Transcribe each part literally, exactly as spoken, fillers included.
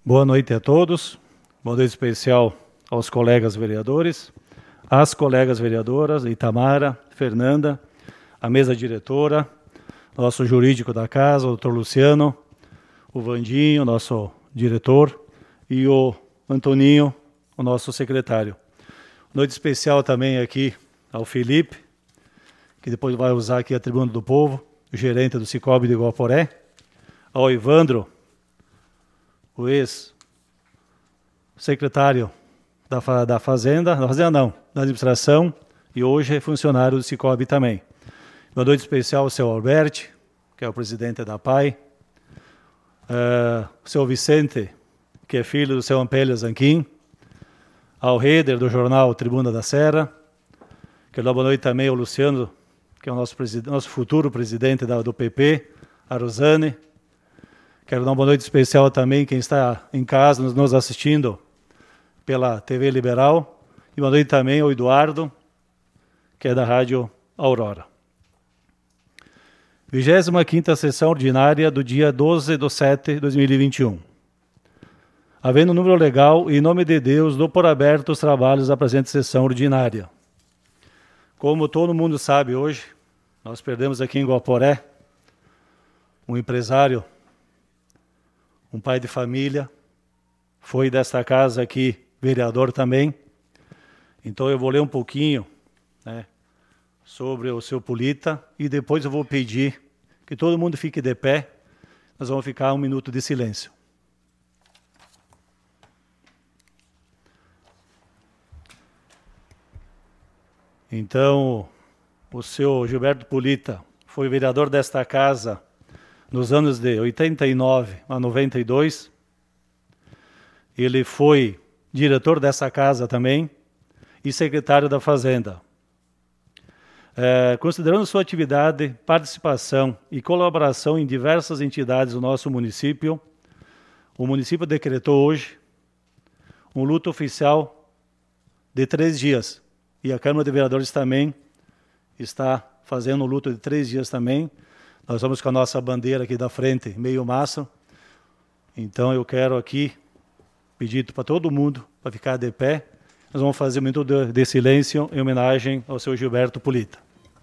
Boa noite a todos. Boa noite especial aos colegas vereadores, às colegas vereadoras, Itamara, Fernanda, a mesa diretora, nosso jurídico da casa, o doutor Luciano, o Vandinho, nosso diretor, e o Antoninho, o nosso secretário. Noite especial também aqui ao Felipe, que depois vai usar aqui a Tribuna do Povo, o gerente do Cicobi de Guaporé, ao Evandro, o ex-secretário da, da Fazenda, da Fazenda não, da administração, e hoje é funcionário do Cicobi também. Uma noite especial ao seu Alberti, que é o presidente da P A I, uh, o seu Vicente, que é filho do seu Ampélio Zanquim, ao Reder do jornal Tribuna da Serra, quero dar boa noite também ao Luciano, que é o nosso, nosso futuro presidente da, do P P, a Rosane. Quero dar uma boa noite especial também quem está em casa nos, nos assistindo pela T V Liberal. E boa noite também ao Eduardo, que é da Rádio Aurora. vigésima quinta sessão ordinária do dia doze de setembro de dois mil e vinte e um. Havendo número legal e em nome de Deus, dou por aberto os trabalhos da presente sessão ordinária. Como todo mundo sabe hoje, nós perdemos aqui em Guaporé um empresário, um pai de família, foi desta casa aqui vereador também. Então eu vou ler um pouquinho, né, sobre o seu Polita e depois eu vou pedir que todo mundo fique de pé. Nós vamos ficar um minuto de silêncio. Então, o seu Gilberto Polita foi vereador desta casa nos anos de oitenta e nove a noventa e dois. Ele foi diretor dessa casa também e secretário da Fazenda. É, considerando sua atividade, participação e colaboração em diversas entidades do nosso município, o município decretou hoje um luto oficial de três dias. E a Câmara de Vereadores também está fazendo um luto de três dias também. Nós vamos com a nossa bandeira aqui da frente, meio massa. Então eu quero aqui pedir para todo mundo para ficar de pé. Nós vamos fazer um minuto de, de silêncio em homenagem ao seu Gilberto Polita.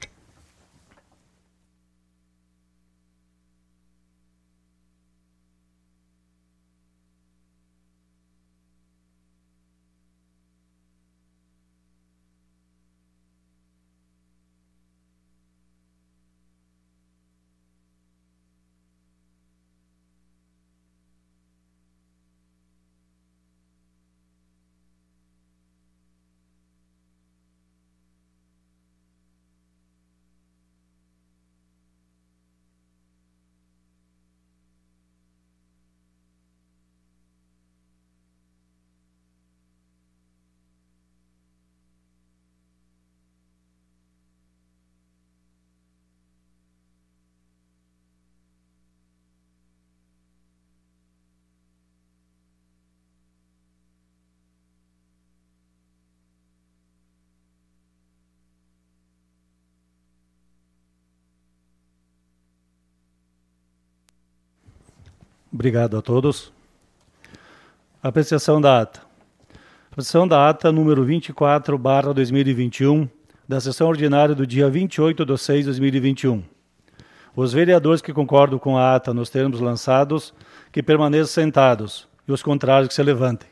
Obrigado a todos. Apreciação da ata. Apreciação da ata número vinte e quatro barra dois mil e vinte e um, da sessão ordinária do dia vinte e oito de seis de dois mil e vinte e um. Os vereadores que concordam com a ata nos termos lançados, que permaneçam sentados, e os contrários que se levantem.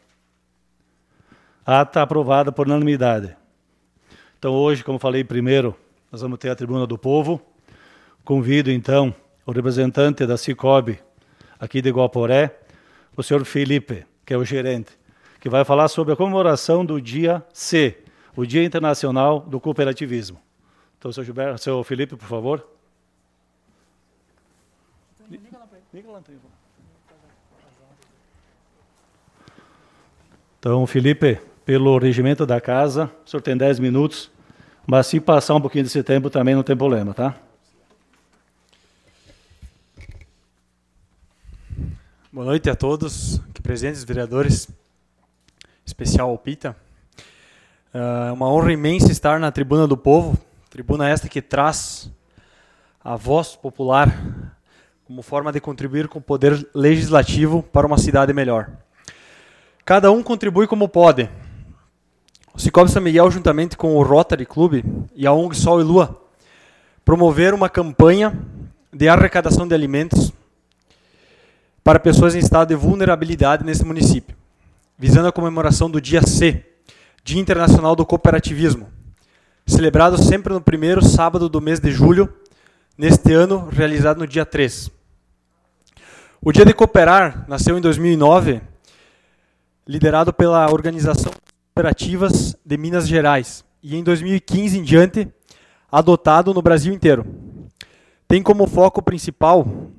Ata aprovada por unanimidade. Então hoje, como falei primeiro, nós vamos ter a Tribuna do Povo. Convido então o representante da Cicobi aqui de Guaporé, o senhor Felipe, que é o gerente, que vai falar sobre a comemoração do dia C, o Dia Internacional do Cooperativismo. Então, senhor Gilberto, senhor Felipe, por favor. Então, Felipe, pelo regimento da casa, o senhor tem dez minutos, mas se passar um pouquinho desse tempo também não tem problema, tá? Boa noite a todos, aqui presentes, vereadores, especial ao Pita. É uma honra imensa estar na Tribuna do Povo, tribuna esta que traz a voz popular como forma de contribuir com o poder legislativo para uma cidade melhor. Cada um contribui como pode. O Cicobi São Miguel, juntamente com o Rotary Club e a O N G Sol e Lua, promoveram uma campanha de arrecadação de alimentos para pessoas em estado de vulnerabilidade nesse município, visando a comemoração do Dia C, Dia Internacional do Cooperativismo, celebrado sempre no primeiro sábado do mês de julho, neste ano realizado no dia três. O Dia de Cooperar nasceu em dois mil e nove, liderado pela Organização Cooperativas de Minas Gerais, e em dois mil e quinze em diante, adotado no Brasil inteiro. Tem como foco principal, uh,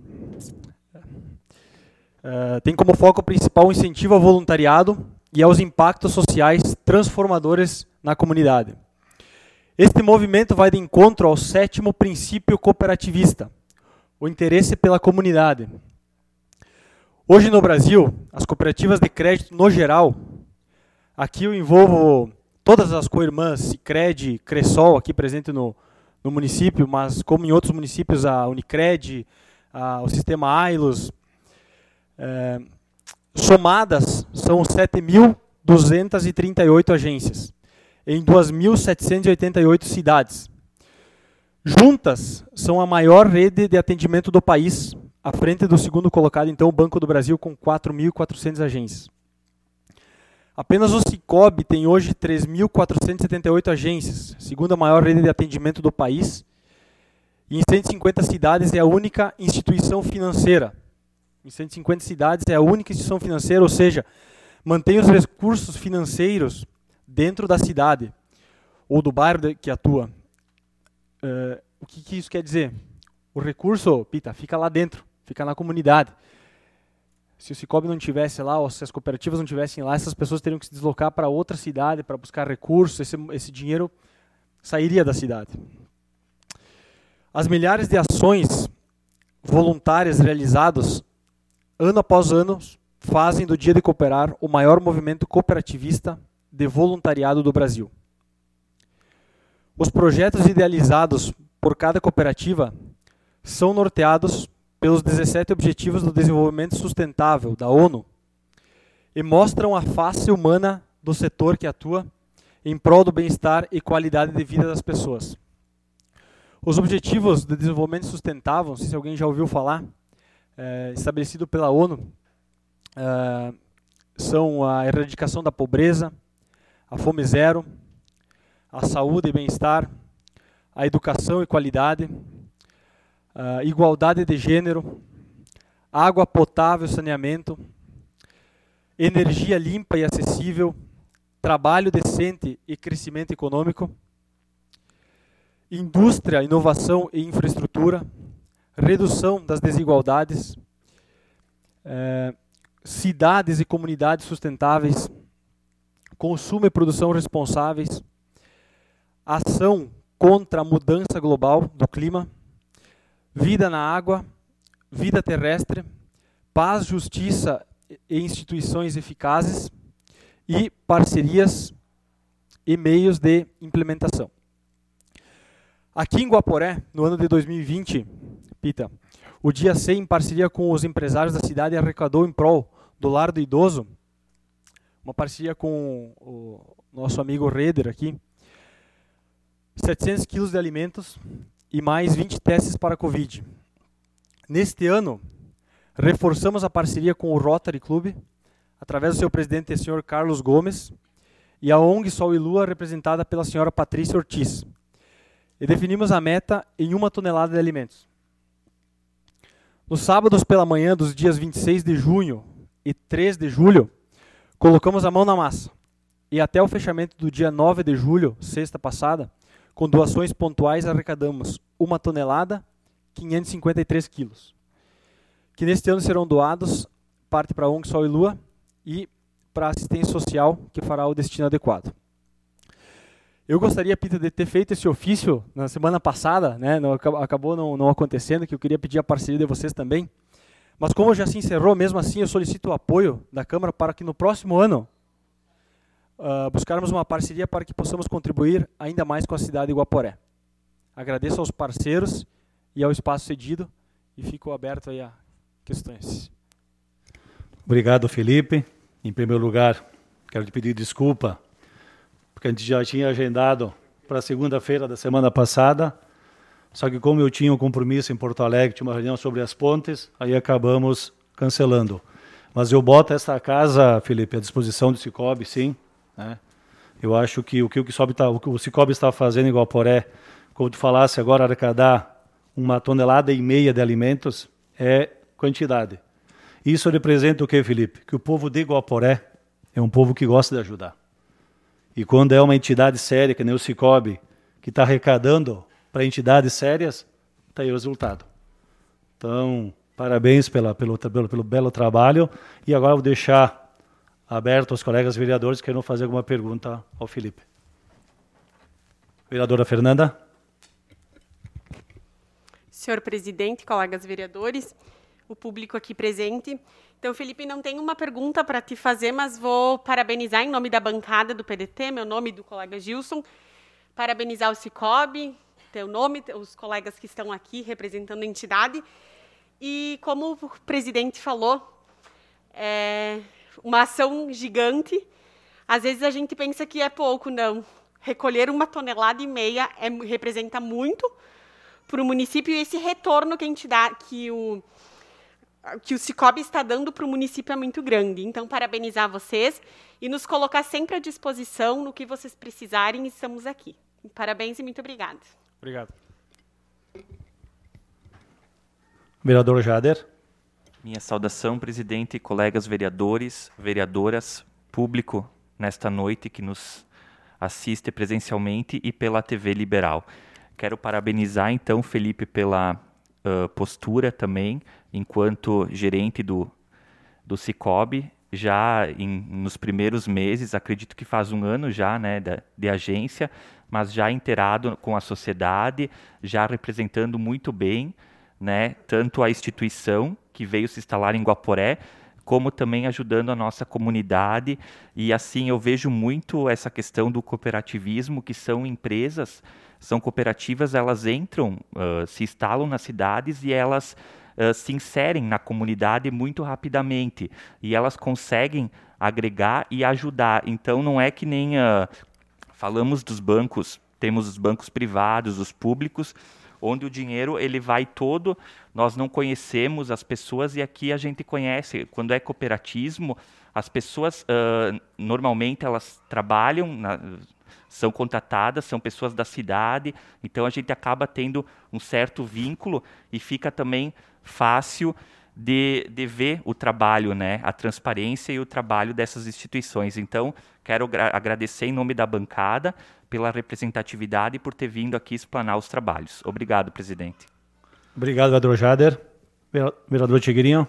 tem como foco principal o incentivo ao voluntariado e aos impactos sociais transformadores na comunidade. Este movimento vai de encontro ao sétimo princípio cooperativista, o interesse pela comunidade. Hoje no Brasil, as cooperativas de crédito no geral, aqui eu envolvo todas as co-irmãs, Sicredi, Cressol, aqui presente no, no município, mas como em outros municípios, a Unicred, a, o sistema Ailos, é, somadas são sete mil duzentas e trinta e oito agências, em duas mil setecentas e oitenta e oito cidades. Juntas, são a maior rede de atendimento do país, à frente do segundo colocado, então, o Banco do Brasil, com quatro mil e quatrocentas agências. Apenas o Cicobi tem hoje três mil quatrocentas e setenta e oito agências, segunda maior rede de atendimento do país, e em cento e cinquenta cidades é a única instituição financeira. Em cento e cinquenta cidades é a única instituição financeira, ou seja, mantém os recursos financeiros dentro da cidade, ou do bairro que atua. Uh, o que, que isso quer dizer? O recurso, Pita, fica lá dentro, fica na comunidade. Se o Cicobi não estivesse lá, ou se as cooperativas não estivessem lá, essas pessoas teriam que se deslocar para outra cidade para buscar recursos, esse, esse dinheiro sairia da cidade. As milhares de ações voluntárias realizadas, ano após ano, fazem do Dia de Cooperar o maior movimento cooperativista de voluntariado do Brasil. Os projetos idealizados por cada cooperativa são norteados pelos dezessete Objetivos do Desenvolvimento Sustentável, da ONU, e mostram a face humana do setor que atua em prol do bem-estar e qualidade de vida das pessoas. Os Objetivos de Desenvolvimento Sustentável, não sei se alguém já ouviu falar, é, estabelecido pela ONU, é, são a erradicação da pobreza, a fome zero, a saúde e bem-estar, a educação e qualidade, a igualdade de gênero, água potável e saneamento, energia limpa e acessível, trabalho decente e crescimento econômico, indústria, inovação e infraestrutura, redução das desigualdades, eh, cidades e comunidades sustentáveis, consumo e produção responsáveis, ação contra a mudança global do clima, vida na água, vida terrestre, paz, justiça e instituições eficazes e parcerias e meios de implementação. Aqui em Guaporé, no ano de dois mil e vinte, Pita, o Dia C, em parceria com os empresários da cidade, arrecadou em prol do lar do idoso, uma parceria com o nosso amigo Reder aqui, setecentos quilos de alimentos e mais vinte testes para a Covid. Neste ano, reforçamos a parceria com o Rotary Club, através do seu presidente, o senhor Carlos Gomes, e a O N G Sol e Lua, representada pela senhora Patrícia Ortiz. E definimos a meta em uma tonelada de alimentos. Nos sábados pela manhã dos dias vinte e seis de junho e três de julho, colocamos a mão na massa. E até o fechamento do dia nove de julho, sexta passada, com doações pontuais, arrecadamos uma tonelada, quinhentos e cinquenta e três quilos. Que neste ano serão doados, parte para a O N G Sol e Lua e para a assistência social, que fará o destino adequado. Eu gostaria, Pita, de ter feito esse ofício na semana passada, né, não, acabou não, não acontecendo, que eu queria pedir a parceria de vocês também. Mas como já se encerrou, mesmo assim eu solicito o apoio da Câmara para que no próximo ano uh, buscarmos uma parceria para que possamos contribuir ainda mais com a cidade de Guaporé. Agradeço aos parceiros e ao espaço cedido e fico aberto aí a questões. Obrigado, Felipe. em primeiro lugar, quero te pedir desculpa, porque a gente já tinha agendado para segunda-feira da semana passada, só que como eu tinha um compromisso em Porto Alegre, tinha uma reunião sobre as pontes, aí acabamos cancelando. Mas eu boto essa casa, Felipe, à disposição do Cicobi, sim. Né? Eu acho que o que o, Cicobi tá, o, que o Cicobi está fazendo em Guaporé, como tu falasse agora, arrecadar uma tonelada e meia de alimentos, é quantidade. Isso representa o que, Felipe? Que o povo de Guaporé é um povo que gosta de ajudar. E quando é uma entidade séria, que nem o Cicobi, que está arrecadando para entidades sérias, está aí o resultado. Então, parabéns pela, pelo, pelo, pelo belo trabalho. E agora eu vou deixar aberto aos colegas vereadores que queiram fazer alguma pergunta ao Felipe. Vereadora Fernanda. Senhor presidente, colegas vereadores, o público aqui presente. Então, Felipe, não tenho uma pergunta para te fazer, mas vou parabenizar em nome da bancada do P D T, meu nome e do colega Gilson, parabenizar o Cicobi, teu nome, os colegas que estão aqui representando a entidade. E como o presidente falou, é uma ação gigante. Às vezes a gente pensa que é pouco, não. Recolher uma tonelada e meia é, representa muito para o município, e esse retorno que a entidade, que o, que o Cicobi está dando para o município é muito grande. Então, parabenizar vocês e nos colocar sempre à disposição no que vocês precisarem, estamos aqui. Parabéns e muito obrigada. Obrigado. Vereador Jader. Minha saudação, presidente, colegas vereadores, vereadoras, público nesta noite que nos assiste presencialmente e pela T V Liberal. Quero parabenizar, então, Felipe, pela uh, postura também, enquanto gerente do, do Cicobi, já em, nos primeiros meses, acredito que faz um ano já, né, de, de agência, mas já inteirado com a sociedade, já representando muito bem, né, tanto a instituição que veio se instalar em Guaporé, como também ajudando a nossa comunidade. E assim eu vejo muito essa questão do cooperativismo, que são empresas, são cooperativas, elas entram, uh, se instalam nas cidades e elas uh, se inserem na comunidade muito rapidamente. E elas conseguem agregar e ajudar. Então não é que nem uh, falamos dos bancos, temos os bancos privados, os públicos, onde o dinheiro ele vai todo, nós não conhecemos as pessoas, e aqui a gente conhece. Quando é cooperatismo, as pessoas, uh, normalmente, elas trabalham, na, são contratadas, são pessoas da cidade, então a gente acaba tendo um certo vínculo e fica também fácil de, de ver o trabalho, né, a transparência e o trabalho dessas instituições. Então, quero agradecer em nome da bancada pela representatividade e por ter vindo aqui explanar os trabalhos. Obrigado, presidente. Obrigado, vereador Jader. Vereador Tigrinho.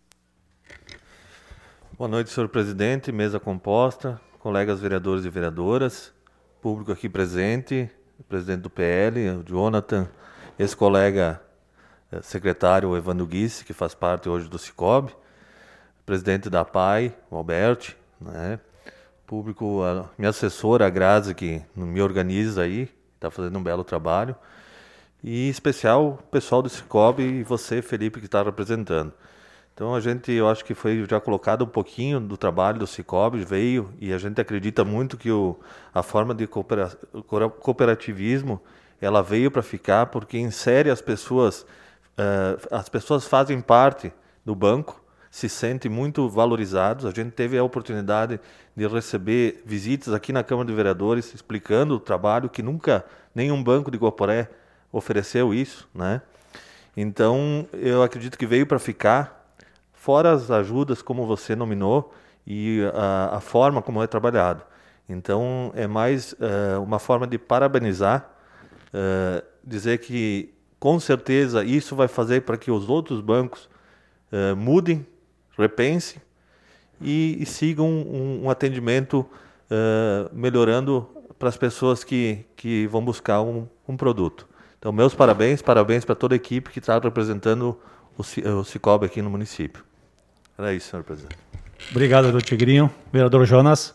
Boa noite, senhor presidente, mesa composta, colegas vereadores e vereadoras, público aqui presente, o presidente do P L, o Jonathan, esse colega secretário, o Evandro Guisse, que faz parte hoje do Cicobi, presidente da P A I, o Alberti, né? Público, a minha assessora, a Grazi, que me organiza aí, está fazendo um belo trabalho, e em especial o pessoal do Cicobi e você, Felipe, que está representando. Então a gente, eu acho que foi já colocado um pouquinho do trabalho do Cicobi, veio, e a gente acredita muito que o, a forma de coopera, cooperativismo, ela veio para ficar, porque insere as pessoas, uh, as pessoas fazem parte do banco, se sentem muito valorizados. A gente teve a oportunidade de receber visitas aqui na Câmara de Vereadores, explicando o trabalho que nunca nenhum banco de Guaporé ofereceu isso, né? Então, eu acredito que veio para ficar, fora as ajudas como você nominou e a, a forma como é trabalhado. Então, é mais uh, uma forma de parabenizar, uh, dizer que, com certeza, isso vai fazer para que os outros bancos uh, mudem, repensem e, e sigam um, um atendimento uh, melhorando para as pessoas que, que vão buscar um, um produto. Então, meus parabéns, parabéns para toda a equipe que está representando o, o Cicobi aqui no município. Era isso, senhor presidente. Obrigado, vereador Tigrinho. Vereador Jonas.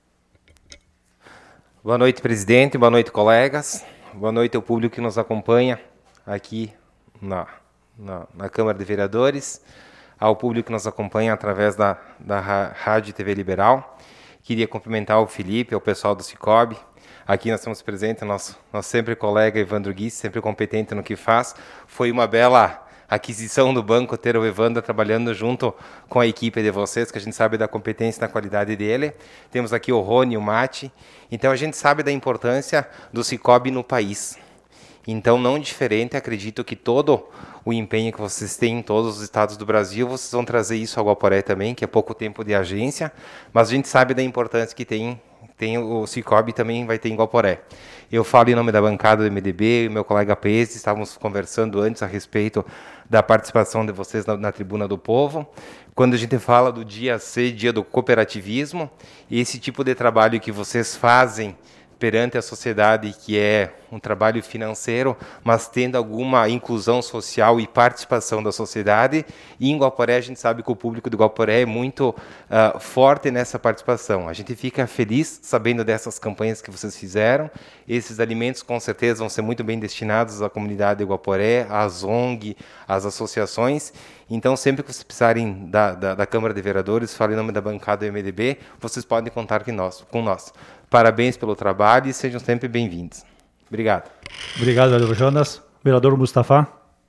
Boa noite, presidente. Boa noite, colegas. Boa noite ao público que nos acompanha aqui na, na, na Câmara de Vereadores. ao público que nos acompanha através da, da Rádio e T V Liberal. Queria cumprimentar o Felipe, o pessoal do Cicobi. Aqui nós estamos presentes, nosso, nosso sempre colega Evandro Guiz, sempre competente no que faz. Foi uma bela aquisição do banco ter o Evandro trabalhando junto com a equipe de vocês, que a gente sabe da competência e da qualidade dele. Temos aqui o Rony e o Mate. Então a gente sabe da importância do Cicobi no país. Então, não diferente, acredito que todo o empenho que vocês têm em todos os estados do Brasil, vocês vão trazer isso ao Guaporé também, que é pouco tempo de agência, mas a gente sabe da importância que tem, tem o Cicobi também vai ter em Guaporé. Eu falo em nome da bancada do M D B, e meu colega Paes, estávamos conversando antes a respeito da participação de vocês na, na Tribuna do Povo. Quando a gente fala do dia C, dia do cooperativismo, esse tipo de trabalho que vocês fazem perante a sociedade, que é um trabalho financeiro, mas tendo alguma inclusão social e participação da sociedade. E em Guaporé, a gente sabe que o público do Guaporé é muito uh, forte nessa participação. A gente fica feliz sabendo dessas campanhas que vocês fizeram. Esses alimentos, com certeza, vão ser muito bem destinados à comunidade de Guaporé, às O N G, às associações. Então, sempre que vocês precisarem da, da, da Câmara de Vereadores, fale em nome da bancada do M D B, vocês podem contar com nós. Com nós. Parabéns pelo trabalho e sejam sempre bem-vindos. Obrigado. Obrigado, vereador Jonas. Vereador Mustafa.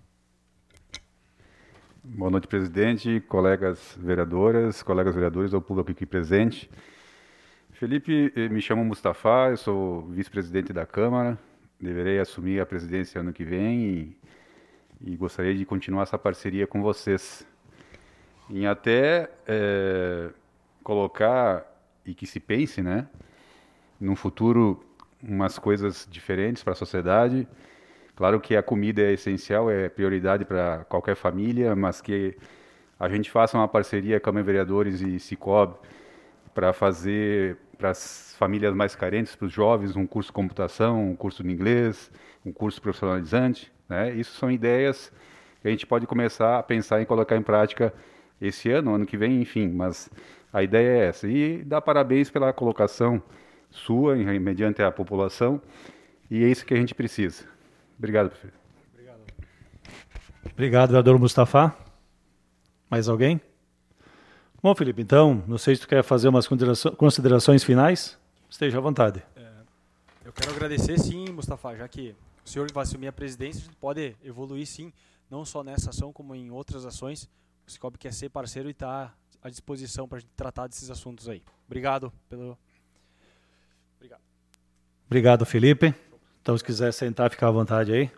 Boa noite, presidente, colegas vereadoras, colegas vereadores, ao público aqui presente. Felipe, me chamo Mustafa, eu sou vice-presidente da Câmara, deverei assumir a presidência ano que vem e, e gostaria de continuar essa parceria com vocês. Em até é, colocar, e que se pense, né, num futuro, umas coisas diferentes para a sociedade. Claro que a comida é essencial, é prioridade para qualquer família, mas que a gente faça uma parceria Câmara de Vereadores e Cicobi para fazer para as famílias mais carentes, para os jovens, um curso de computação, um curso de inglês, um curso profissionalizante, né? Isso são ideias que a gente pode começar a pensar em colocar em prática esse ano, ano que vem, enfim, mas a ideia é essa. E dar parabéns pela colocação sua, mediante a população, e é isso que a gente precisa. Obrigado, prefeito. Obrigado. Obrigado, vereador Mustafa. Mais alguém? Bom, Felipe, então, não sei se tu quer fazer umas considerações finais, esteja à vontade. É, eu quero agradecer, sim, Mustafa, já que o senhor vai assumir a presidência, a gente pode evoluir, sim, não só nessa ação, como em outras ações. O Cicobi quer ser parceiro e está à disposição para a gente tratar desses assuntos aí. Obrigado pelo... Obrigado. Obrigado, Felipe. Então, se quiser sentar, fica à vontade aí.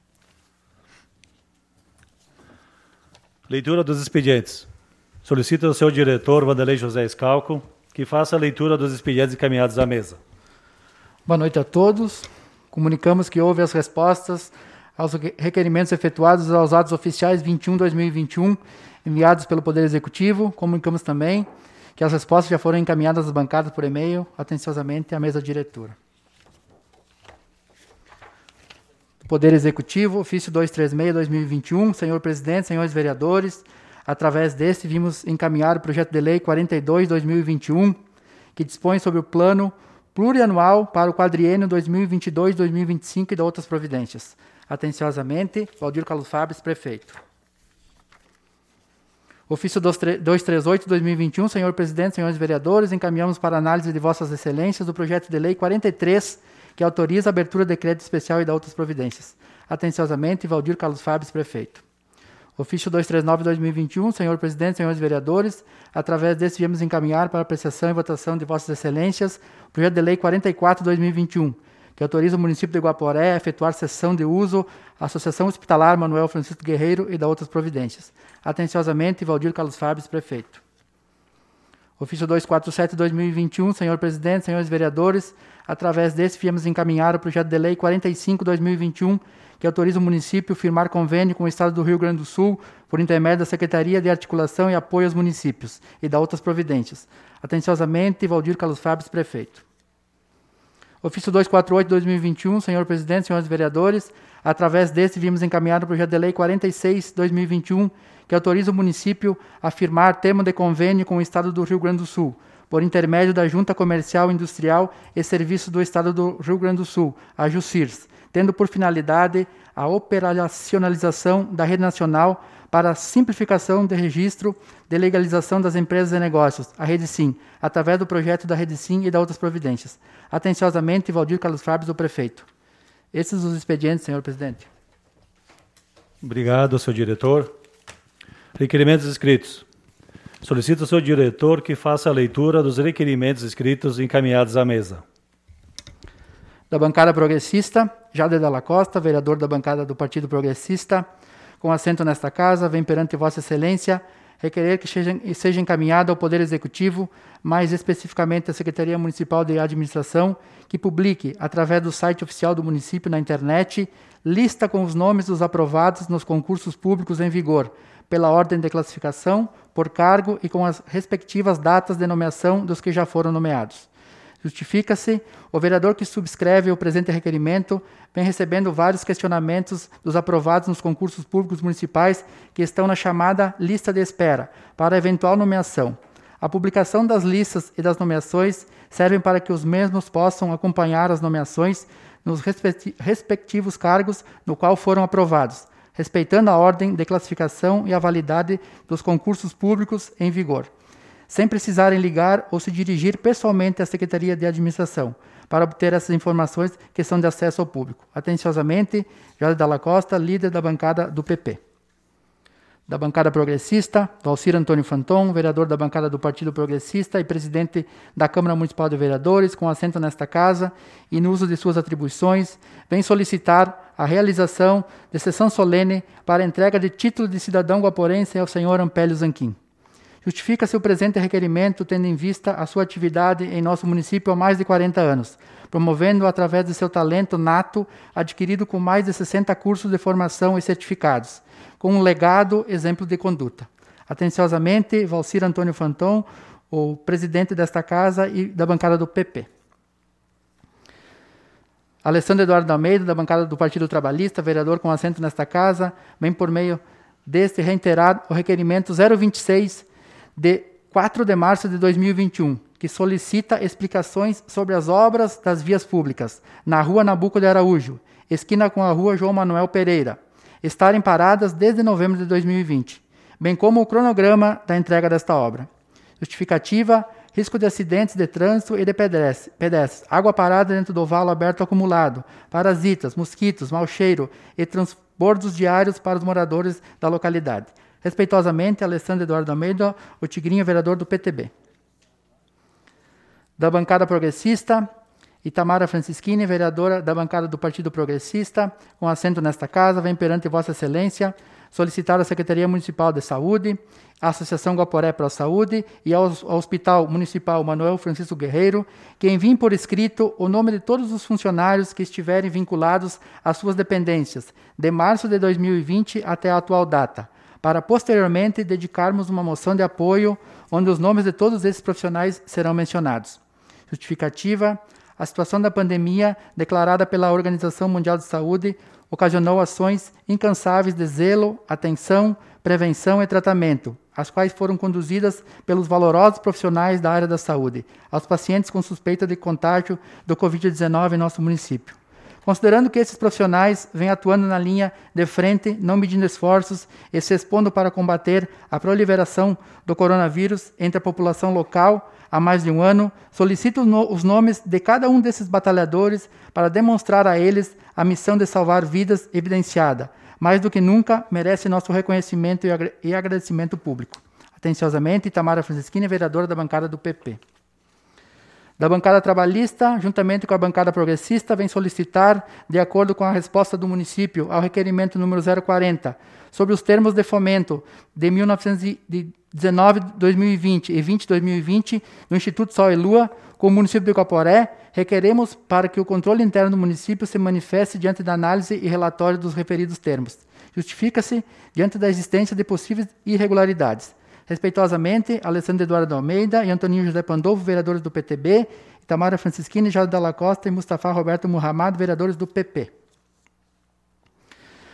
Leitura dos expedientes. Solicito ao seu diretor, Vanderlei José Scalco, que faça a leitura dos expedientes encaminhados à mesa. Boa noite a todos. Comunicamos que houve as respostas aos requerimentos efetuados aos atos oficiais vinte e um barra dois mil e vinte e um, enviados pelo Poder Executivo. Comunicamos também que as respostas já foram encaminhadas às bancadas por e-mail, atenciosamente, à mesa diretora. Poder Executivo, ofício duzentos e trinta e seis barra dois mil e vinte e um, senhor presidente, senhores vereadores, através deste vimos encaminhar o projeto de lei quarenta e dois barra dois mil e vinte e um, que dispõe sobre o plano plurianual para o quadriênio dois mil e vinte e dois a dois mil e vinte e cinco e de outras providências. Atenciosamente, Valdir Carlos Fabres, prefeito. Ofício duzentos e trinta e oito barra dois mil e vinte e um, senhor presidente, senhores vereadores, encaminhamos para análise de vossas excelências o projeto de lei quarenta e três, que autoriza a abertura de crédito especial e de outras providências. Atenciosamente, Valdir Carlos Fabres, prefeito. Ofício duzentos e trinta e nove barra dois mil e vinte e um, senhor presidente, senhores vereadores, através desse viemos encaminhar para apreciação e votação de vossas excelências o projeto de lei quarenta e quatro barra dois mil e vinte e um, que autoriza o município de Guaporé a efetuar cessão de uso à Associação Hospitalar Manuel Francisco Guerreiro e de outras providências. Atenciosamente, Valdir Carlos Fabres, prefeito. Ofício duzentos e quarenta e sete barra dois mil e vinte e um, senhor presidente, senhores vereadores, através desse viemos encaminhar o projeto de lei quarenta e cinco barra dois mil e vinte e um, que autoriza o município a firmar convênio com o Estado do Rio Grande do Sul por intermédio da Secretaria de Articulação e Apoio aos Municípios e da outras providências. Atenciosamente, Valdir Carlos Fabres, prefeito. Ofício duzentos e quarenta e oito barra dois mil e vinte e um, senhor presidente, senhores vereadores, através deste vimos encaminhar o projeto de lei quarenta e seis barra dois mil e vinte e um, que autoriza o município a firmar termo de convênio com o Estado do Rio Grande do Sul, por intermédio da Junta Comercial, Industrial e Serviços do Estado do Rio Grande do Sul, a JUSIRS, tendo por finalidade a operacionalização da rede nacional para a simplificação de registro de legalização das empresas e negócios, a Rede Sim, através do projeto da Rede Sim e de outras providências. Atenciosamente, Valdir Carlos Fabres, o prefeito. Esses os expedientes, senhor presidente. Obrigado, senhor diretor. Requerimentos escritos. Solicito ao senhor diretor que faça a leitura dos requerimentos escritos encaminhados à mesa. Da bancada progressista, Jader Dalla Costa, vereador da bancada do Partido Progressista, com assento nesta casa, vem perante Vossa Excelência requerer que seja, seja encaminhado ao Poder Executivo, mais especificamente à Secretaria Municipal de Administração, que publique, através do site oficial do município na internet, lista com os nomes dos aprovados nos concursos públicos em vigor, pela ordem de classificação, por cargo e com as respectivas datas de nomeação dos que já foram nomeados. Justifica-se, o vereador que subscreve o presente requerimento vem recebendo vários questionamentos dos aprovados nos concursos públicos municipais que estão na chamada lista de espera para eventual nomeação. A publicação das listas e das nomeações servem para que os mesmos possam acompanhar as nomeações nos respectivos cargos no qual foram aprovados, respeitando a ordem de classificação e a validade dos concursos públicos em vigor, sem precisarem ligar ou se dirigir pessoalmente à Secretaria de Administração, para obter essas informações que são de acesso ao público. Atenciosamente, Jader Dalla Costa, líder da bancada do P P. Da bancada progressista, Valcir Antônio Fanton, vereador da bancada do Partido Progressista e presidente da Câmara Municipal de Vereadores, com assento nesta casa e no uso de suas atribuições, vem solicitar a realização de sessão solene para a entrega de título de cidadão guaporense ao senhor Ampélio Zanquim. Justifica-se o presente requerimento tendo em vista a sua atividade em nosso município há mais de quarenta anos, promovendo através de seu talento nato, adquirido com mais de sessenta cursos de formação e certificados, com um legado exemplo de conduta. Atenciosamente, Valcir Antônio Fanton, o presidente desta casa e da bancada do P P. Alessandro Eduardo Almeida, da bancada do Partido Trabalhista, vereador com assento nesta casa, vem por meio deste reiterar o requerimento zero vinte e seis, de quatro de março de dois mil e vinte e um, que solicita explicações sobre as obras das vias públicas na Rua Nabuco de Araújo, esquina com a Rua João Manuel Pereira, estarem paradas desde novembro de dois mil e vinte, bem como o cronograma da entrega desta obra. Justificativa: risco de acidentes de trânsito e de pedestres, água parada dentro do valo aberto acumulado, parasitas, mosquitos, mau cheiro e transbordos diários para os moradores da localidade. Respeitosamente, Alessandro Eduardo Almeida, o Tigrinho, vereador do P T B. Da bancada progressista, Itamara Francischini, vereadora da bancada do Partido Progressista, com assento nesta casa, vem perante Vossa Excelência solicitar à Secretaria Municipal de Saúde, à Associação Guaporé Pro Saúde e ao Hospital Municipal Manuel Francisco Guerreiro, que enviem por escrito o nome de todos os funcionários que estiverem vinculados às suas dependências, de março de dois mil e vinte até a atual data, para posteriormente dedicarmos uma moção de apoio, onde os nomes de todos esses profissionais serão mencionados. Justificativa: a situação da pandemia, declarada pela Organização Mundial de Saúde, ocasionou ações incansáveis de zelo, atenção, prevenção e tratamento, as quais foram conduzidas pelos valorosos profissionais da área da saúde, aos pacientes com suspeita de contágio do covid dezenove em nosso município. Considerando que esses profissionais vêm atuando na linha de frente, não medindo esforços e se expondo para combater a proliferação do coronavírus entre a população local há mais de um ano, solicito no, os nomes de cada um desses batalhadores para demonstrar a eles a missão de salvar vidas evidenciada. Mais do que nunca, merece nosso reconhecimento e, agra- e agradecimento público. Atenciosamente, Itamara Francischini, vereadora da bancada do P P. Da bancada trabalhista, juntamente com a bancada progressista, vem solicitar, de acordo com a resposta do município ao requerimento número zero quarenta, sobre os termos de fomento de mil novecentos e dezenove a dois mil e vinte e vinte a dois mil e vinte do Instituto Sol e Lua, com o município de Guaporé, requeremos para que o controle interno do município se manifeste diante da análise e relatório dos referidos termos. Justifica-se diante da existência de possíveis irregularidades. Respeitosamente, Alessandro Eduardo Almeida e Antoninho José Pandolfo, vereadores do P T B, Itamara Francischini, Jader Dalla Costa e Mustafa Roberto Muhammad, vereadores do P P.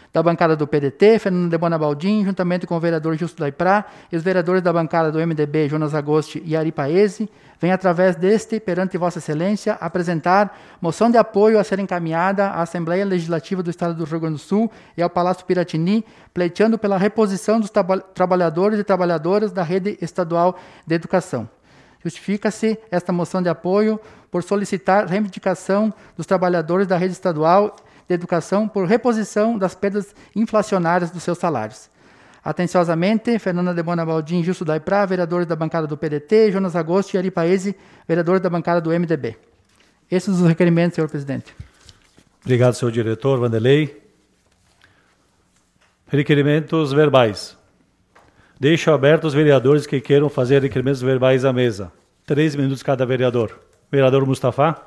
da bancada do P D T, Fernanda de Bona Baldin, juntamente com o vereador Justo Daiprá e os vereadores da bancada do M D B, Jonas Agosti e Ari Paese, vem através deste, perante Vossa Excelência, apresentar moção de apoio a ser encaminhada à Assembleia Legislativa do Estado do Rio Grande do Sul e ao Palácio Piratini, pleiteando pela reposição dos traba- trabalhadores e trabalhadoras da rede estadual de educação. Justifica-se esta moção de apoio por solicitar reivindicação dos trabalhadores da rede estadual de educação por reposição das perdas inflacionárias dos seus salários. Atenciosamente, Fernanda de Bona Baldin, Justo Daiprá, vereadores da bancada do P D T, Jonas Agosto e Ari Paese, vereadores da bancada do M D B. Esses são os requerimentos, senhor presidente. Obrigado, senhor diretor Vanderlei. Requerimentos verbais. Deixo abertos os vereadores que queiram fazer requerimentos verbais à mesa. Três minutos cada vereador. Vereador Mustafa.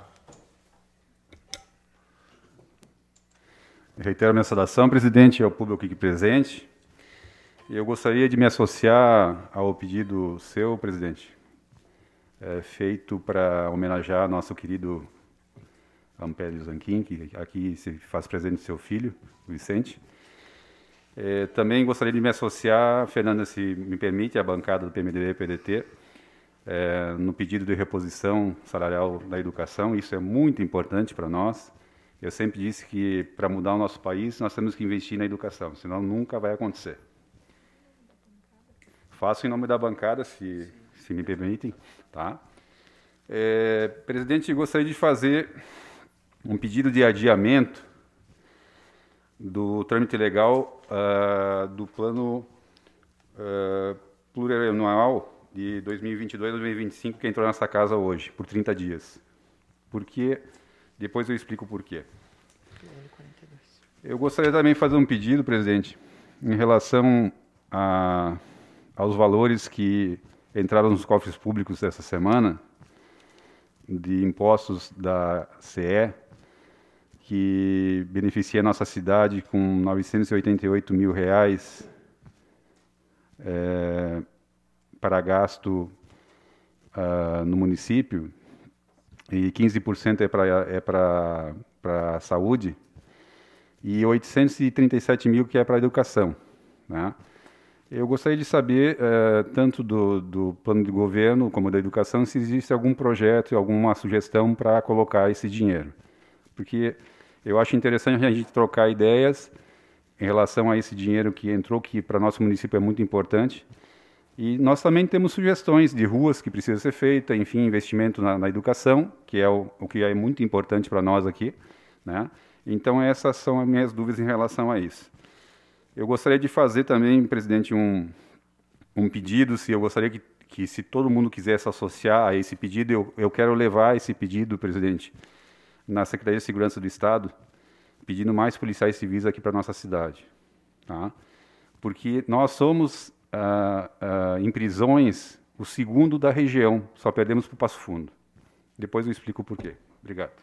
Reitero minha saudação, presidente, e ao público aqui presente. Eu gostaria de me associar ao pedido seu, presidente, é, feito para homenagear nosso querido Ampélio Zanquim, que aqui se faz presente seu filho, Vicente. É, também gostaria de me associar, Fernanda, se me permite, à bancada do P M D B e P D T, é, no pedido de reposição salarial da educação. Isso é muito importante para nós. Eu sempre disse que, para mudar o nosso país, nós temos que investir na educação, senão nunca vai acontecer. Faço em nome da bancada, se, se me permitem. Tá? É, presidente, gostaria de fazer um pedido de adiamento do trâmite legal uh, do plano uh, plurianual de dois mil e vinte e dois a dois mil e vinte e cinco, que entrou nessa casa hoje, por trinta dias. Porque... Depois eu explico o porquê. Eu gostaria também de fazer um pedido, presidente, em relação a, aos valores que entraram nos cofres públicos essa semana, de impostos da C E, que beneficia a nossa cidade com novecentos e oitenta e oito mil reais é, para gasto uh, no município, e quinze por cento é para é para para a saúde, e oitocentos e trinta e sete mil que é para a educação, né? Eu gostaria de saber, eh, tanto do, do plano de governo como da educação, se existe algum projeto, alguma sugestão para colocar esse dinheiro. Porque eu acho interessante a gente trocar ideias em relação a esse dinheiro que entrou, que para nosso município é muito importante. E nós também temos sugestões de ruas que precisam ser feitas, enfim, investimento na, na educação, que é o, o que é muito importante para nós aqui, né? Então, essas são as minhas dúvidas em relação a isso. Eu gostaria de fazer também, presidente, um, um pedido, se eu gostaria que, que, se todo mundo quisesse associar a esse pedido, eu, eu quero levar esse pedido, presidente, na Secretaria de Segurança do Estado, pedindo mais policiais civis aqui para a nossa cidade, tá? Porque nós somos... Uh, uh, em prisões, o segundo da região, só perdemos para o Passo Fundo. Depois eu explico o porquê. Obrigado.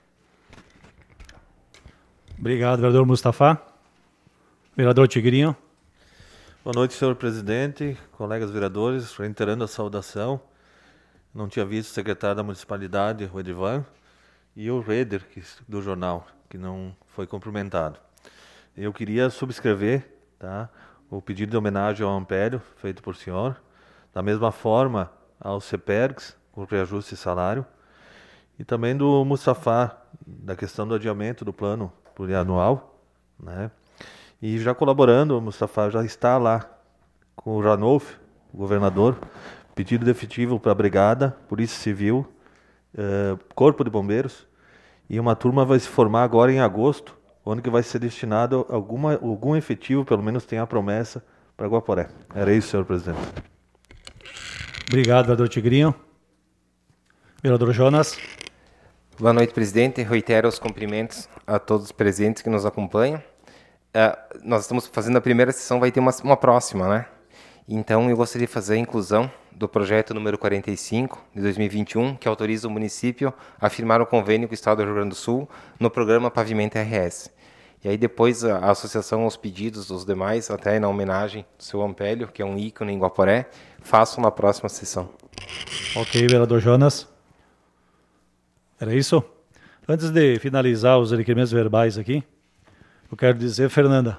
Obrigado, vereador Mustafa. Vereador Tigrinho. Boa noite, senhor presidente, colegas vereadores, reiterando a saudação. Não tinha visto o secretário da municipalidade, o Edivan, e o Reder, que, do jornal, que não foi cumprimentado. Eu queria subscrever, tá, o pedido de homenagem ao Ampélio, feito por senhor, da mesma forma ao CEPERGS, com reajuste de salário, e também do Mustafa, da questão do adiamento do plano plurianual, né? E já colaborando, o Mustafa já está lá com o Ranolf, o governador, pedido definitivo para a Brigada, Polícia Civil, eh, Corpo de Bombeiros, e uma turma vai se formar agora em agosto, onde que vai ser destinado alguma, algum efetivo, pelo menos tem a promessa, para Guaporé. Era isso, senhor presidente. Obrigado, vereador Tigrinho. Vereador Jonas. Boa noite, presidente. Reitero os cumprimentos a todos os presentes que nos acompanham. Uh, nós estamos fazendo a primeira sessão, vai ter uma, uma próxima, né? Então, eu gostaria de fazer a inclusão do projeto número quarenta e cinco, de dois mil e vinte e um, que autoriza o município a firmar um convênio com o Estado do Rio Grande do Sul no programa Pavimento R S. E aí depois a, a associação aos pedidos dos demais, até na homenagem do seu Ampélio, que é um ícone em Guaporé, façam na próxima sessão. Ok, vereador Jonas. Era isso? Antes de finalizar os requerimentos verbais aqui, eu quero dizer, Fernanda,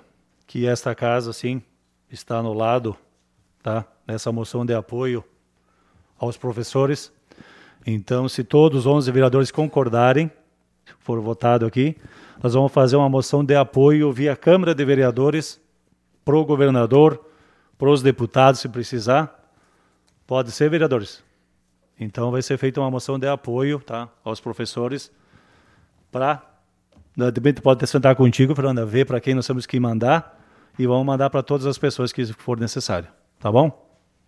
que esta casa, sim, está anulado, tá? Nessa moção de apoio aos professores. Então, se todos os onze vereadores concordarem, for votado aqui, nós vamos fazer uma moção de apoio via Câmara de Vereadores para o governador, para os deputados, se precisar. Pode ser, vereadores? Então, vai ser feita uma moção de apoio, tá, aos professores para... De repente pode sentar contigo, Fernanda, ver para quem nós temos que mandar e vamos mandar para todas as pessoas que for necessário. Tá bom?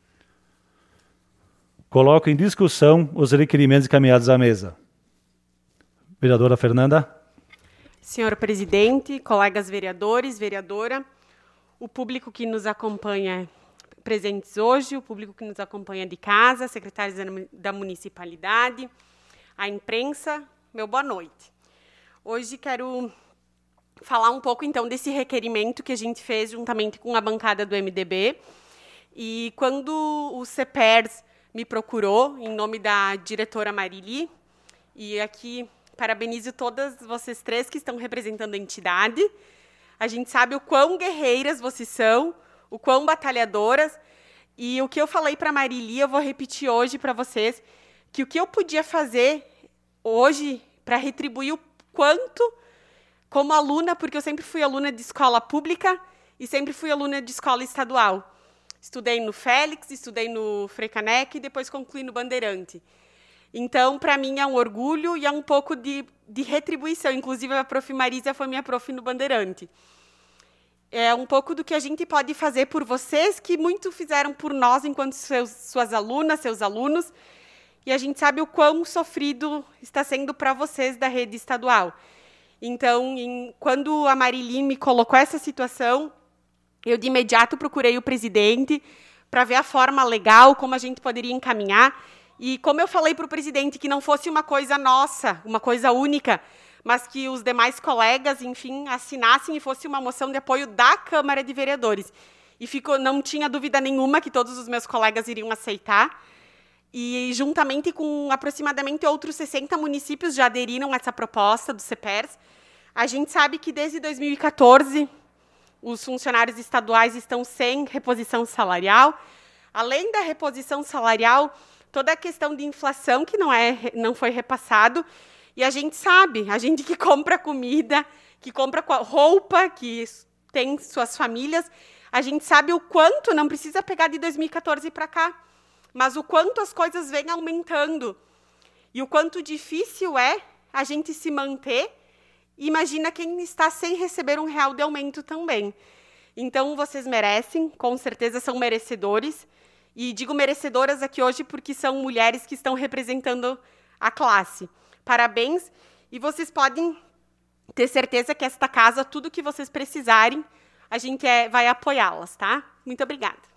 Coloco em discussão os requerimentos encaminhados à mesa. Vereadora Fernanda. Senhor presidente, colegas vereadores, vereadora, o público que nos acompanha presentes hoje, o público que nos acompanha de casa, secretários da municipalidade, a imprensa, meu boa noite. Hoje quero falar um pouco, então, desse requerimento que a gente fez juntamente com a bancada do M D B. E quando o CEPERS me procurou, em nome da diretora Marili, e aqui parabenizo todas vocês três que estão representando a entidade, a gente sabe o quão guerreiras vocês são, o quão batalhadoras, e o que eu falei para a Marili, eu vou repetir hoje para vocês, que o que eu podia fazer hoje para retribuir o quanto, como aluna, porque eu sempre fui aluna de escola pública e sempre fui aluna de escola estadual. Estudei no Félix, estudei no Frei Caneca e depois concluí no Bandeirante. Então, para mim, é um orgulho e é um pouco de, de retribuição. Inclusive, a prof Marisa foi minha prof no Bandeirante. É um pouco do que a gente pode fazer por vocês, que muito fizeram por nós enquanto seus, suas alunas, seus alunos, e a gente sabe o quão sofrido está sendo para vocês da rede estadual. Então, em, quando a Marili me colocou essa situação, eu de imediato procurei o presidente para ver a forma legal, como a gente poderia encaminhar. E como eu falei para o presidente, que não fosse uma coisa nossa, uma coisa única, mas que os demais colegas, enfim, assinassem e fosse uma moção de apoio da Câmara de Vereadores. E ficou, não tinha dúvida nenhuma que todos os meus colegas iriam aceitar. E, juntamente com aproximadamente outros sessenta municípios, já aderiram a essa proposta do CEPERS. A gente sabe que, desde dois mil e quatorze, os funcionários estaduais estão sem reposição salarial. Além da reposição salarial, toda a questão de inflação, que não, é, não foi repassado. E a gente sabe, a gente que compra comida, que compra roupa, que tem suas famílias, a gente sabe o quanto, não precisa pegar de dois mil e quatorze para cá, mas o quanto as coisas vêm aumentando e o quanto difícil é a gente se manter. Imagina quem está sem receber um real de aumento também. Então, vocês merecem, com certeza são merecedores. E digo merecedoras aqui hoje porque são mulheres que estão representando a classe. Parabéns. E vocês podem ter certeza que esta casa, tudo que vocês precisarem, a gente é, vai apoiá-las, tá? Muito obrigada.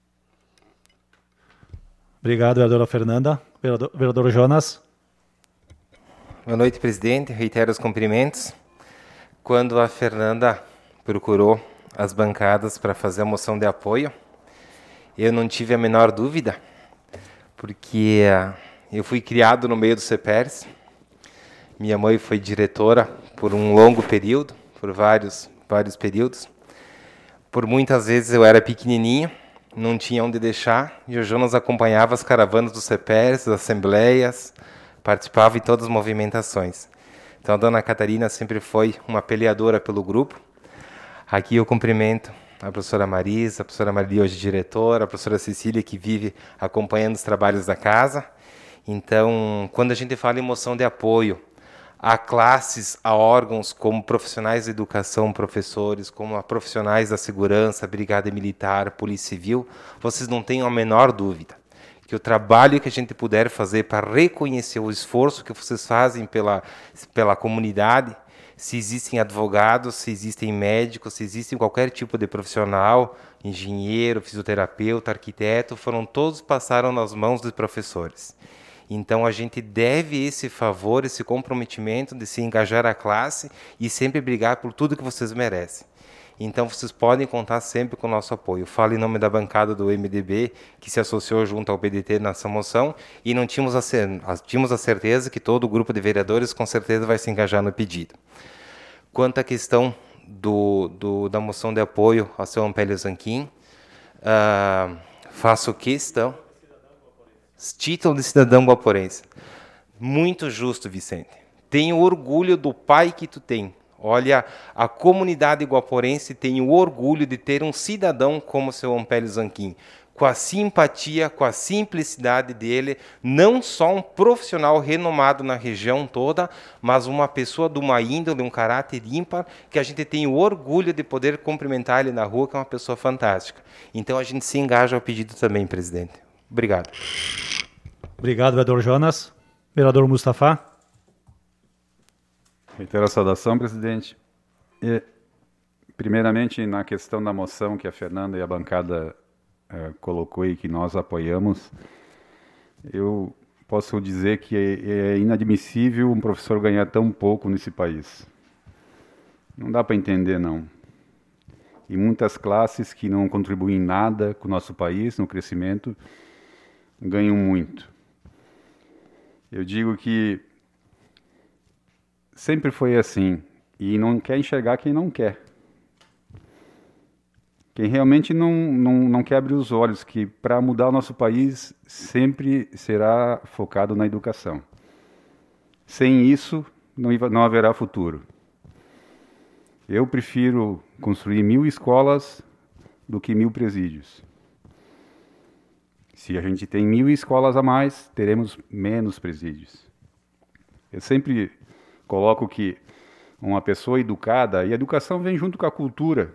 Obrigado, vereadora Fernanda. Vereador, vereador Jonas. Boa noite, presidente. Reitero os cumprimentos. Quando a Fernanda procurou as bancadas para fazer a moção de apoio, eu não tive a menor dúvida, porque eu fui criado no meio do CEPERS. Minha mãe foi diretora por um longo período, por vários, vários períodos. Por muitas vezes eu era pequenininho, não tinha onde deixar, e o Jonas acompanhava as caravanas do CEPERS, as assembleias, participava em todas as movimentações. Então a dona Catarina sempre foi uma peleadora pelo grupo. Aqui eu cumprimento a professora Marisa, a professora Maria, hoje diretora, a professora Cecília, que vive acompanhando os trabalhos da casa. Então, quando a gente fala em moção de apoio a classes, a órgãos como profissionais da educação, professores, como a profissionais da segurança, brigada militar, polícia civil, vocês não tenham a menor dúvida que o trabalho que a gente puder fazer para reconhecer o esforço que vocês fazem pela, pela comunidade, se existem advogados, se existem médicos, se existem qualquer tipo de profissional, engenheiro, fisioterapeuta, arquiteto, foram todos passaram nas mãos dos professores. Então a gente deve esse favor, esse comprometimento de se engajar a classe e sempre brigar por tudo que vocês merecem. Então vocês podem contar sempre com o nosso apoio. Falo em nome da bancada do M D B, que se associou junto ao P D T nessa moção, e não tínhamos a, tínhamos a certeza que todo o grupo de vereadores com certeza vai se engajar no pedido. Quanto à questão do, do, da moção de apoio ao seu Ampélio Zanquim. Uh, faço questão. Título de cidadão guaporense. Muito justo, Vicente. Tenho orgulho do pai que tu tem. Olha, a comunidade guaporense tem o orgulho de ter um cidadão como o seu Ampélio Zanquim, com a simpatia, com a simplicidade dele, não só um profissional renomado na região toda, mas uma pessoa de uma índole, um caráter ímpar, que a gente tem o orgulho de poder cumprimentar ele na rua, que é uma pessoa fantástica. Então a gente se engaja ao pedido também, presidente. Obrigado. Obrigado, vereador Jonas. Vereador Mustafa. Reitero a saudação, presidente. E, primeiramente, na questão da moção que a Fernanda e a bancada Uh, colocou e que nós apoiamos, eu posso dizer que é, é inadmissível um professor ganhar tão pouco nesse país. Não dá para entender, não. E muitas classes que não contribuem em nada com o nosso país, no crescimento, ganham muito. Eu digo que sempre foi assim, e não quer enxergar quem não quer. Quem realmente não, não, não quer abrir os olhos, que para mudar o nosso país sempre será focado na educação. Sem isso, não, não haverá futuro. Eu prefiro construir mil escolas do que mil presídios. Se a gente tem mil escolas a mais, teremos menos presídios. Eu sempre coloco que uma pessoa educada, e a educação vem junto com a cultura,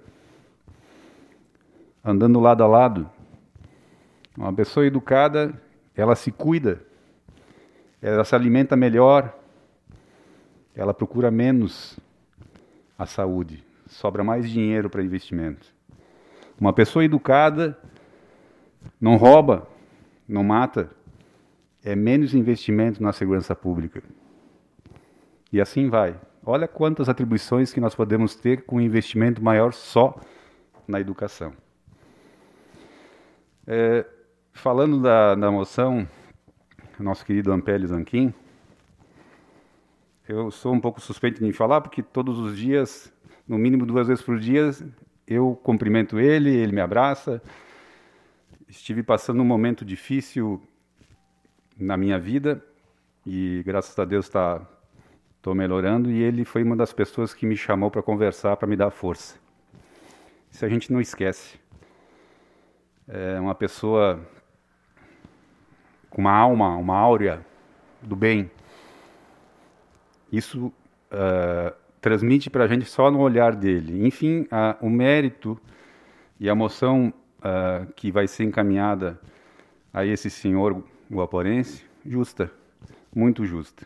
andando lado a lado. Uma pessoa educada, ela se cuida, ela se alimenta melhor, ela procura menos a saúde, sobra mais dinheiro para investimento. Uma pessoa educada não rouba, não mata, é menos investimento na segurança pública. E assim vai. Olha quantas atribuições que nós podemos ter com um investimento maior só na educação. É, falando da, da moção, nosso querido Ampélio Zanquim, eu sou um pouco suspeito de falar, porque todos os dias, no mínimo duas vezes por dia, eu cumprimento ele, ele me abraça. Estive passando um momento difícil na minha vida e, graças a Deus, está estou melhorando, e ele foi uma das pessoas que me chamou para conversar, para me dar força. Isso a gente não esquece. É uma pessoa com uma alma, uma áurea do bem. Isso uh, transmite para a gente só no olhar dele. Enfim, a, o mérito e a moção uh, que vai ser encaminhada a esse senhor guaporense, justa, muito justa.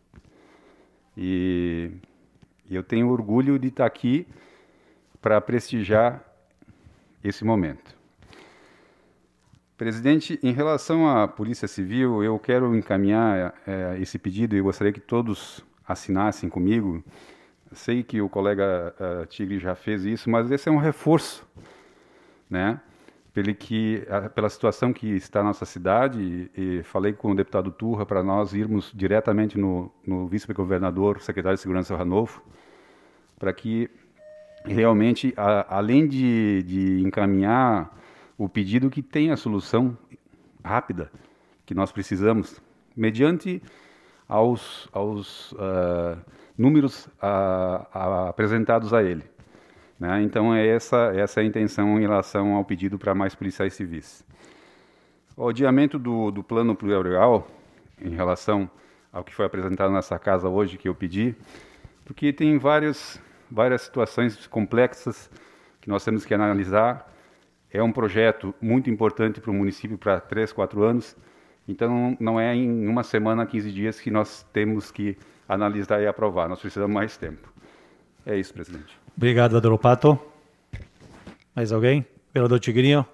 E eu tenho orgulho de estar aqui para prestigiar esse momento. Presidente, em relação à Polícia Civil, eu quero encaminhar é, esse pedido e eu gostaria que todos assinassem comigo. Sei que o colega uh, Tigre já fez isso, mas esse é um reforço, né? Pelo que, a, pela situação que está na nossa cidade, e, e falei com o deputado Turra para nós irmos diretamente no, no vice-governador, secretário de Segurança Ranovo, para que realmente, a, além de, de encaminhar o pedido, que tenha a solução rápida que nós precisamos, mediante aos, aos uh, números uh, uh, apresentados a ele. Né? Então, é essa, essa é a intenção em relação ao pedido para mais policiais civis. O adiamento do, do plano plurianual, em relação ao que foi apresentado nessa casa hoje, que eu pedi, porque tem várias, várias situações complexas que nós temos que analisar. É um projeto muito importante para o município para três, quatro anos, então não é em uma semana, quinze dias que nós temos que analisar e aprovar, nós precisamos mais tempo. É isso, presidente. Obrigado, vereador Pato. Mais alguém? Vereador Tigrinho.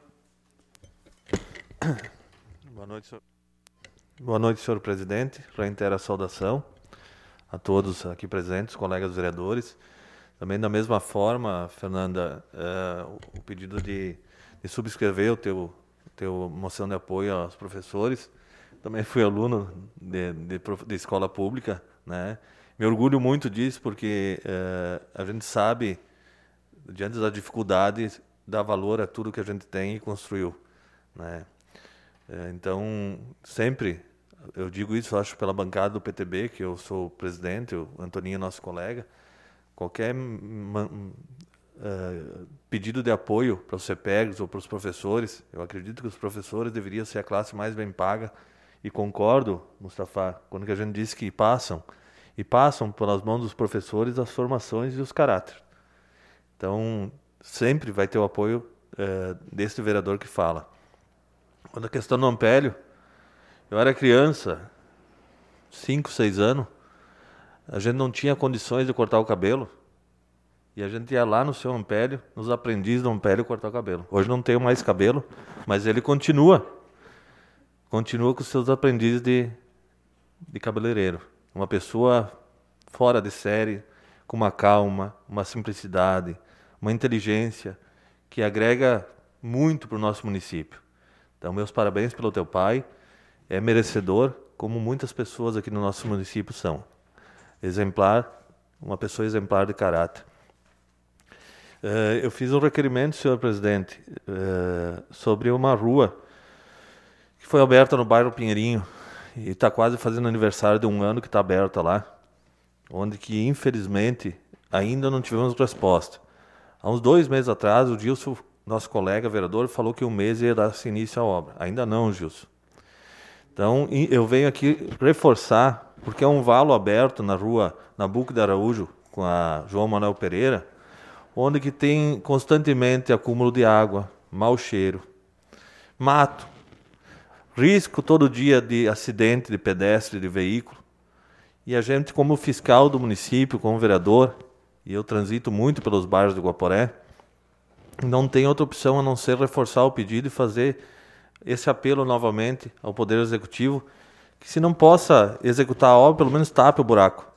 Boa noite, senhor. Boa noite, senhor presidente. Reitero a saudação a todos aqui presentes, colegas vereadores. Também da mesma forma, Fernanda, é, o pedido de de subscrever o teu, teu moção de apoio aos professores. Também fui aluno de, de, de escola pública, né? Me orgulho muito disso, porque uh, a gente sabe diante das dificuldades, dar valor a tudo que a gente tem e construiu, né? Então, sempre, eu digo isso, acho, pela bancada do P T B, que eu sou o presidente, o Antoninho é nosso colega, qualquer uh, pedido de apoio para os C P E Gs ou para os professores, eu acredito que os professores deveriam ser a classe mais bem paga, e concordo, Mustafa, quando que a gente disse que passam, e passam pelas mãos dos professores as formações e os caráteres. Então, sempre vai ter o apoio uh, desse vereador que fala. Quando a questão do Ampélio, eu era criança, cinco, seis anos, a gente não tinha condições de cortar o cabelo, e a gente ia lá no seu Ampélio, nos aprendizes do Ampélio, cortar o cabelo. Hoje não tenho mais cabelo, mas ele continua, continua com os seus aprendizes de, de cabeleireiro. Uma pessoa fora de série, com uma calma, uma simplicidade, uma inteligência, que agrega muito para o nosso município. Então, meus parabéns pelo teu pai, é merecedor, como muitas pessoas aqui no nosso município são. Exemplar, uma pessoa exemplar de caráter. Uh, eu fiz um requerimento, senhor presidente, uh, sobre uma rua que foi aberta no bairro Pinheirinho, e está quase fazendo aniversário de um ano que está aberta lá, onde que, infelizmente, ainda não tivemos resposta. Há uns dois meses atrás, o Gilson, nosso colega vereador, falou que um mês ia dar início à obra. Ainda não, Gilson. Então, eu venho aqui reforçar, porque é um valo aberto na rua Nabuco de Araújo, com a João Manuel Pereira, onde que tem constantemente acúmulo de água, mau cheiro, mato, risco todo dia de acidente de pedestre, de veículo. E a gente, como fiscal do município, como vereador, e eu transito muito pelos bairros de Guaporé, não tem outra opção a não ser reforçar o pedido e fazer esse apelo novamente ao Poder Executivo, que se não possa executar a obra, pelo menos tape o buraco.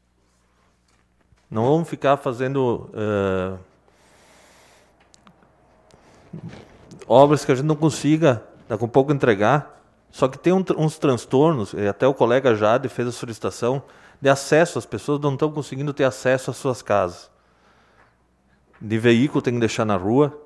Não vamos ficar fazendo uh, obras que a gente não consiga, daqui a pouco, entregar. Só que tem um, uns transtornos, e até o colega Jade fez a solicitação, de acesso. As pessoas não estão conseguindo ter acesso às suas casas. De veículo tem que deixar na rua.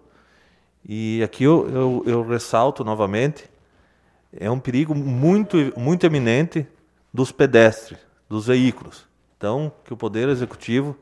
E aqui eu, eu, eu ressalto novamente, é um perigo muito, muito eminente dos pedestres, dos veículos. Então, que o Poder Executivo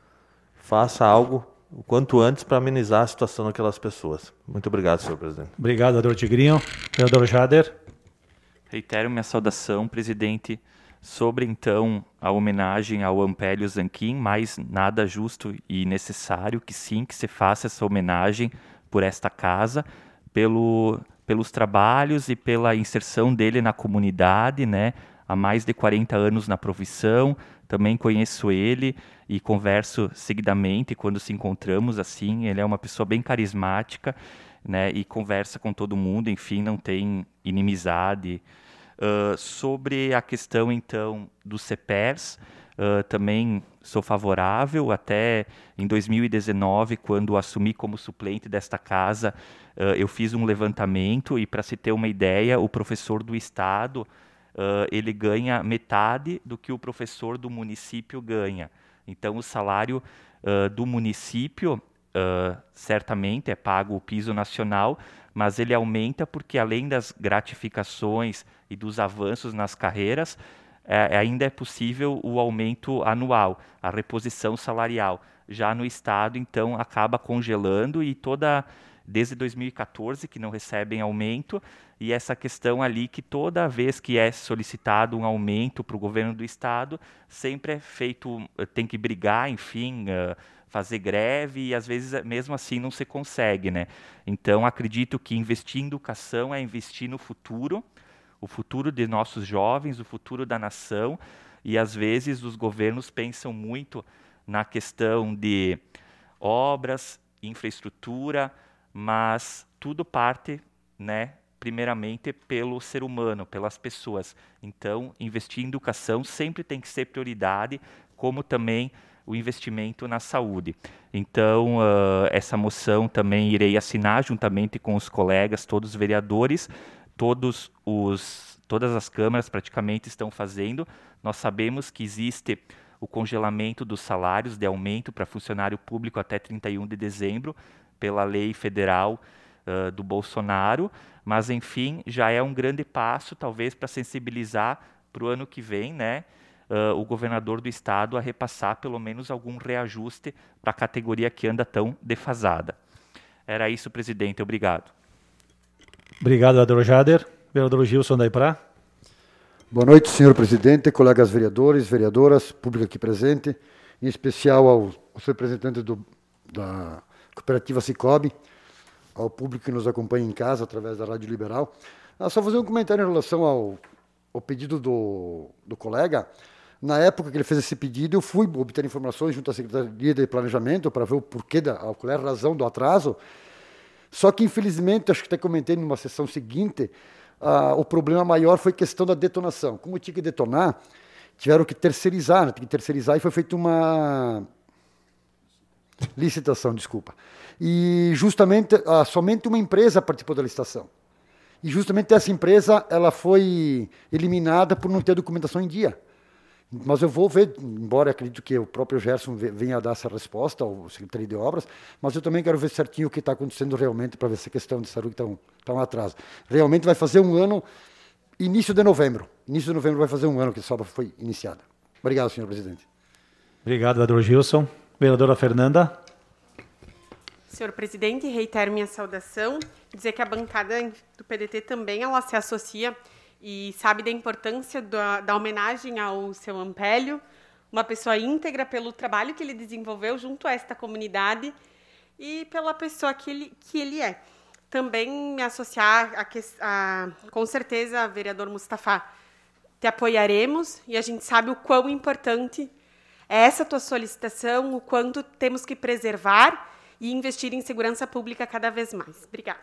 faça algo o quanto antes para amenizar a situação daquelas pessoas. Muito obrigado, senhor presidente. Obrigado, vereador Tigrinho. Vereador Jader. Reitero minha saudação, presidente, sobre, então, a homenagem ao Ampélio Zanquim, mas nada justo e necessário que sim, que se faça essa homenagem por esta casa, pelo, pelos trabalhos e pela inserção dele na comunidade, né? Há mais de quarenta anos na profissão, também conheço ele e converso seguidamente quando se encontramos, assim, ele é uma pessoa bem carismática, né? E conversa com todo mundo, enfim, não tem inimizade. Uh, sobre a questão, então, dos C P E Rs, uh, também sou favorável. Até em dois mil e dezenove, quando assumi como suplente desta casa, uh, eu fiz um levantamento e, para se ter uma ideia, o professor do Estado, uh, ele ganha metade do que o professor do município ganha. Então, o salário uh, do município, uh, certamente, é pago o piso nacional, mas ele aumenta porque, além das gratificações e dos avanços nas carreiras, é, ainda é possível o aumento anual, a reposição salarial. Já no Estado, então, acaba congelando e toda, desde dois mil e quatorze, que não recebem aumento, e essa questão ali que toda vez que é solicitado um aumento para o governo do Estado, sempre é feito, tem que brigar, enfim, uh, fazer greve, e às vezes mesmo assim não se consegue, né? Então, acredito que investir em educação é investir no futuro, o futuro de nossos jovens, o futuro da nação, e às vezes os governos pensam muito na questão de obras, infraestrutura, mas tudo parte, né, primeiramente pelo ser humano, pelas pessoas. Então, investir em educação sempre tem que ser prioridade, como também o investimento na saúde. Então, uh, essa moção também irei assinar juntamente com os colegas, todos os vereadores, todos os, todas as câmaras praticamente estão fazendo. Nós sabemos que existe o congelamento dos salários de aumento para funcionário público até trinta e um de dezembro, pela lei federal uh, do Bolsonaro, mas, enfim, já é um grande passo, talvez, para sensibilizar para o ano que vem, né, uh, o governador do estado a repassar pelo menos algum reajuste para a categoria que anda tão defasada. Era isso, presidente. Obrigado. Obrigado, vereador Jader. Vereador Gilson da Iprá. Boa noite, senhor presidente, colegas vereadores, vereadoras, público aqui presente, em especial aos, aos representantes do, da cooperativa Cicobi, ao público que nos acompanha em casa através da Rádio Liberal. Ah, só fazer um comentário em relação ao, ao pedido do, do colega. Na época que ele fez esse pedido, eu fui obter informações junto à Secretaria de Planejamento para ver o porquê, da, qual é a razão do atraso. Só que, infelizmente, acho que até comentei numa sessão seguinte, ah, o problema maior foi a questão da detonação. Como tinha que detonar, tiveram que terceirizar, né? Tem que terceirizar e foi feita uma licitação, desculpa. E justamente, ah, somente uma empresa participou da licitação. E justamente essa empresa ela foi eliminada por não ter documentação em dia. Mas eu vou ver, embora acredito que o próprio Gerson venha a dar essa resposta ao Secretaria de Obras, mas eu também quero ver certinho o que está acontecendo realmente para ver se a questão de saúde está um, tá um atraso. Realmente vai fazer um ano, início de novembro. Início de novembro vai fazer um ano que a obra foi iniciada. Obrigado, senhor presidente. Obrigado, vereador Gilson. Vereadora Fernanda. Senhor presidente, reitero minha saudação, dizer que a bancada do P D T também ela se associa e sabe da importância da, da homenagem ao seu Ampélio, uma pessoa íntegra pelo trabalho que ele desenvolveu junto a esta comunidade e pela pessoa que ele, que ele é. Também me associar, a, a, com certeza, vereador Mustafa, te apoiaremos e a gente sabe o quão importante é essa tua solicitação, o quanto temos que preservar e investir em segurança pública cada vez mais. Obrigada.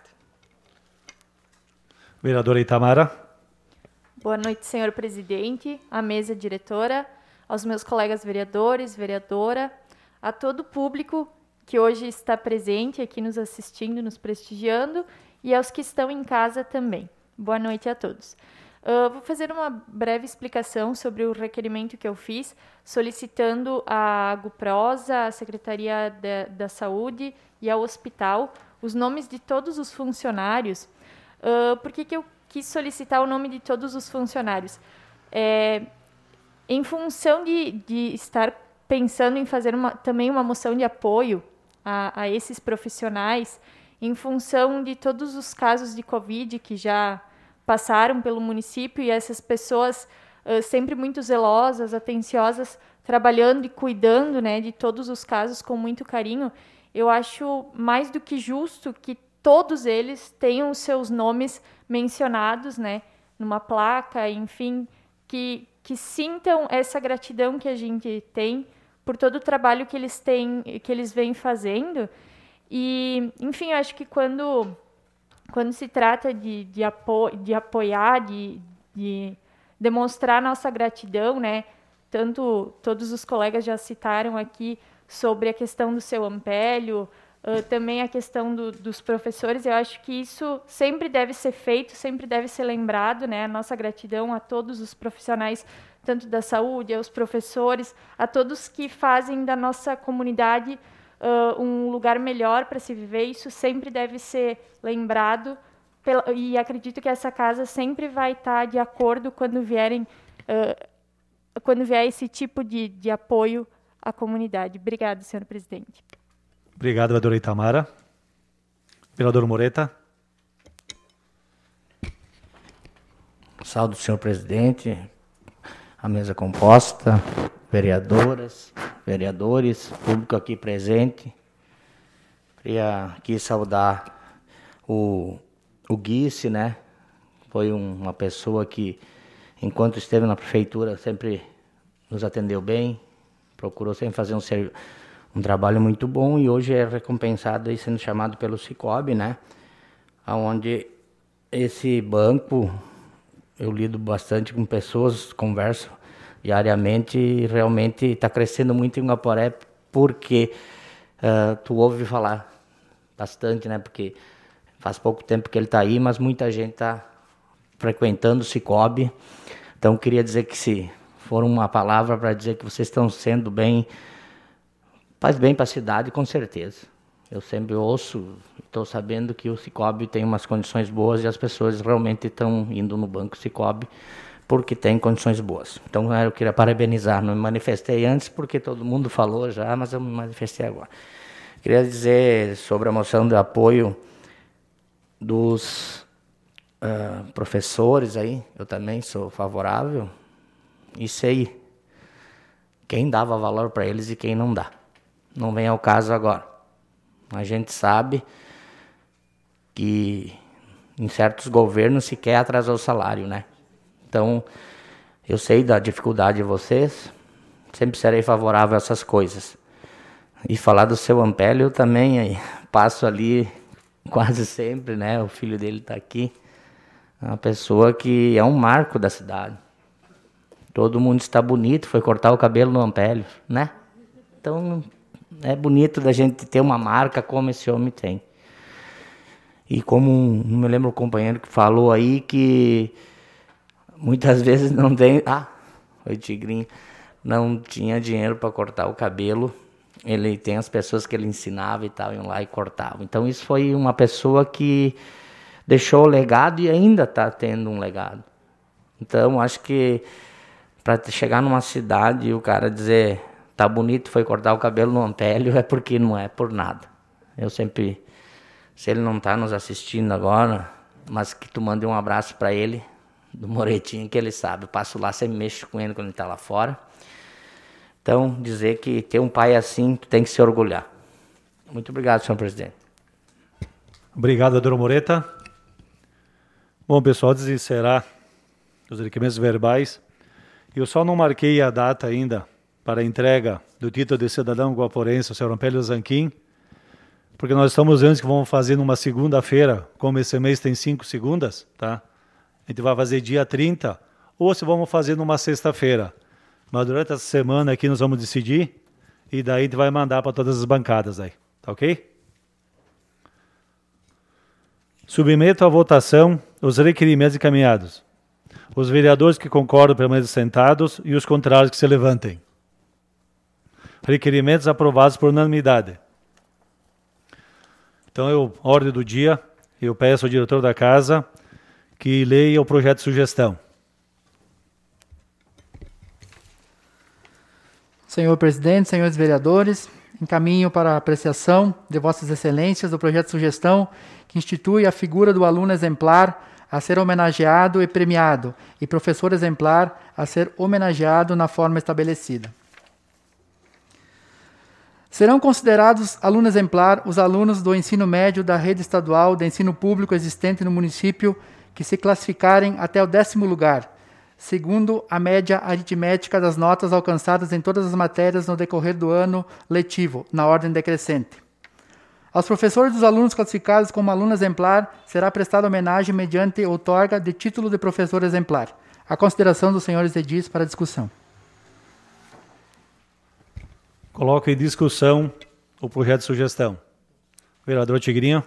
Vereadora Itamara. Boa noite, senhor presidente, à mesa diretora, aos meus colegas vereadores, vereadora, a todo o público que hoje está presente aqui nos assistindo, nos prestigiando, e aos que estão em casa também. Boa noite a todos. Uh, vou fazer uma breve explicação sobre o requerimento que eu fiz, solicitando à Aguprosa, à Secretaria da, da Saúde e ao hospital os nomes de todos os funcionários. Uh, por que que eu quis solicitar o nome de todos os funcionários? É, em função de, de estar pensando em fazer uma, também uma moção de apoio a, a esses profissionais, em função de todos os casos de Covid que já passaram pelo município e essas pessoas uh, sempre muito zelosas, atenciosas, trabalhando e cuidando, né, de todos os casos com muito carinho, eu acho mais do que justo que todos eles tenham os seus nomes mencionados, né, numa placa, enfim, que, que sintam essa gratidão que a gente tem por todo o trabalho que eles têm, que eles vêm fazendo. E, enfim, eu acho que quando, quando se trata de, de, apo, de apoiar, de, de demonstrar nossa gratidão, né, tanto todos os colegas já citaram aqui sobre a questão do seu Ampélio, Uh, também a questão do, dos professores, eu acho que isso sempre deve ser feito, sempre deve ser lembrado, né? A nossa gratidão a todos os profissionais, tanto da saúde, aos professores, a todos que fazem da nossa comunidade uh, um lugar melhor para se viver, isso sempre deve ser lembrado, pela, e acredito que essa casa sempre vai estar de acordo quando vierem, uh, quando vier esse tipo de, de apoio à comunidade. Obrigada, senhor presidente. Obrigado, vereadora Itamara. Vereador Moreta. Salve, senhor presidente, a mesa composta, vereadoras, vereadores, público aqui presente. Queria aqui saudar o, o Guice, né? Foi um, uma pessoa que, enquanto esteve na prefeitura, sempre nos atendeu bem, procurou sempre fazer um serviço. Um trabalho muito bom e hoje é recompensado e sendo chamado pelo Cicobi, né? Onde esse banco, eu lido bastante com pessoas, converso diariamente e realmente está crescendo muito em Guaporé porque uh, tu ouve falar bastante, né? Porque faz pouco tempo que ele está aí, mas muita gente está frequentando o Cicobi. Então, queria dizer que se for uma palavra para dizer que vocês estão sendo bem, faz bem para a cidade, com certeza. Eu sempre ouço, estou sabendo que o Cicobi tem umas condições boas e as pessoas realmente estão indo no Banco Cicobi porque tem condições boas. Então eu queria parabenizar, não me manifestei antes porque todo mundo falou já, mas eu me manifestei agora. Queria dizer sobre a moção de apoio dos uh, professores aí, eu também sou favorável e sei quem dava valor para eles e quem não dá. Não vem ao caso agora. A gente sabe que em certos governos se quer atrasar o salário, né? Então, eu sei da dificuldade de vocês, sempre serei favorável a essas coisas. E falar do seu Ampélio, eu também aí, passo ali quase sempre, né? O filho dele está aqui. É uma pessoa que é um marco da cidade. Todo mundo está bonito, foi cortar o cabelo no Ampélio, né? Então, é bonito da gente ter uma marca como esse homem tem. E como, um, não me lembro o companheiro que falou aí que muitas vezes não tem... Ah, foi Tigrinho. Não tinha dinheiro para cortar o cabelo. Ele tem as pessoas que ele ensinava e tal, iam lá e cortavam. Então isso foi uma pessoa que deixou o legado e ainda está tendo um legado. Então acho que para chegar numa cidade e o cara dizer tá bonito, foi cortar o cabelo no Ampélio, é porque não é por nada. Eu sempre, se ele não está nos assistindo agora, mas que tu mande um abraço para ele, do Moretinho, que ele sabe. Eu passo lá, sempre mexo com ele quando ele está lá fora. Então, dizer que ter um pai assim, tu tem que se orgulhar. Muito obrigado, senhor presidente. Obrigado, doutor Moreta. Bom, pessoal, antes de encerrar os requerimentos verbais, eu só não marquei a data ainda para a entrega do título de cidadão guaporense ao senhor Ampélio Zanquim, porque nós estamos antes que vamos fazer numa segunda-feira, como esse mês tem cinco segundas, tá? A gente vai fazer dia trinta, ou se vamos fazer numa sexta-feira. Mas durante essa semana aqui nós vamos decidir, e daí a gente vai mandar para todas as bancadas aí, tá ok? Submeto à votação os requerimentos encaminhados. Os vereadores que concordam permaneçam sentados e os contrários que se levantem. Requerimentos aprovados por unanimidade. Então, eu, ordem do dia, eu peço ao diretor da casa que leia o projeto de sugestão. Senhor presidente, senhores vereadores, encaminho para a apreciação de vossas excelências o projeto de sugestão que institui a figura do aluno exemplar a ser homenageado e premiado e professor exemplar a ser homenageado na forma estabelecida. Serão considerados aluno exemplar os alunos do ensino médio da rede estadual de ensino público existente no município que se classificarem até o décimo lugar, segundo a média aritmética das notas alcançadas em todas as matérias no decorrer do ano letivo, na ordem decrescente. Aos professores dos alunos classificados como aluno exemplar será prestada homenagem mediante outorga de título de professor exemplar. A consideração dos senhores edis para discussão. Coloco em discussão o projeto de sugestão. Vereador Tigrinho.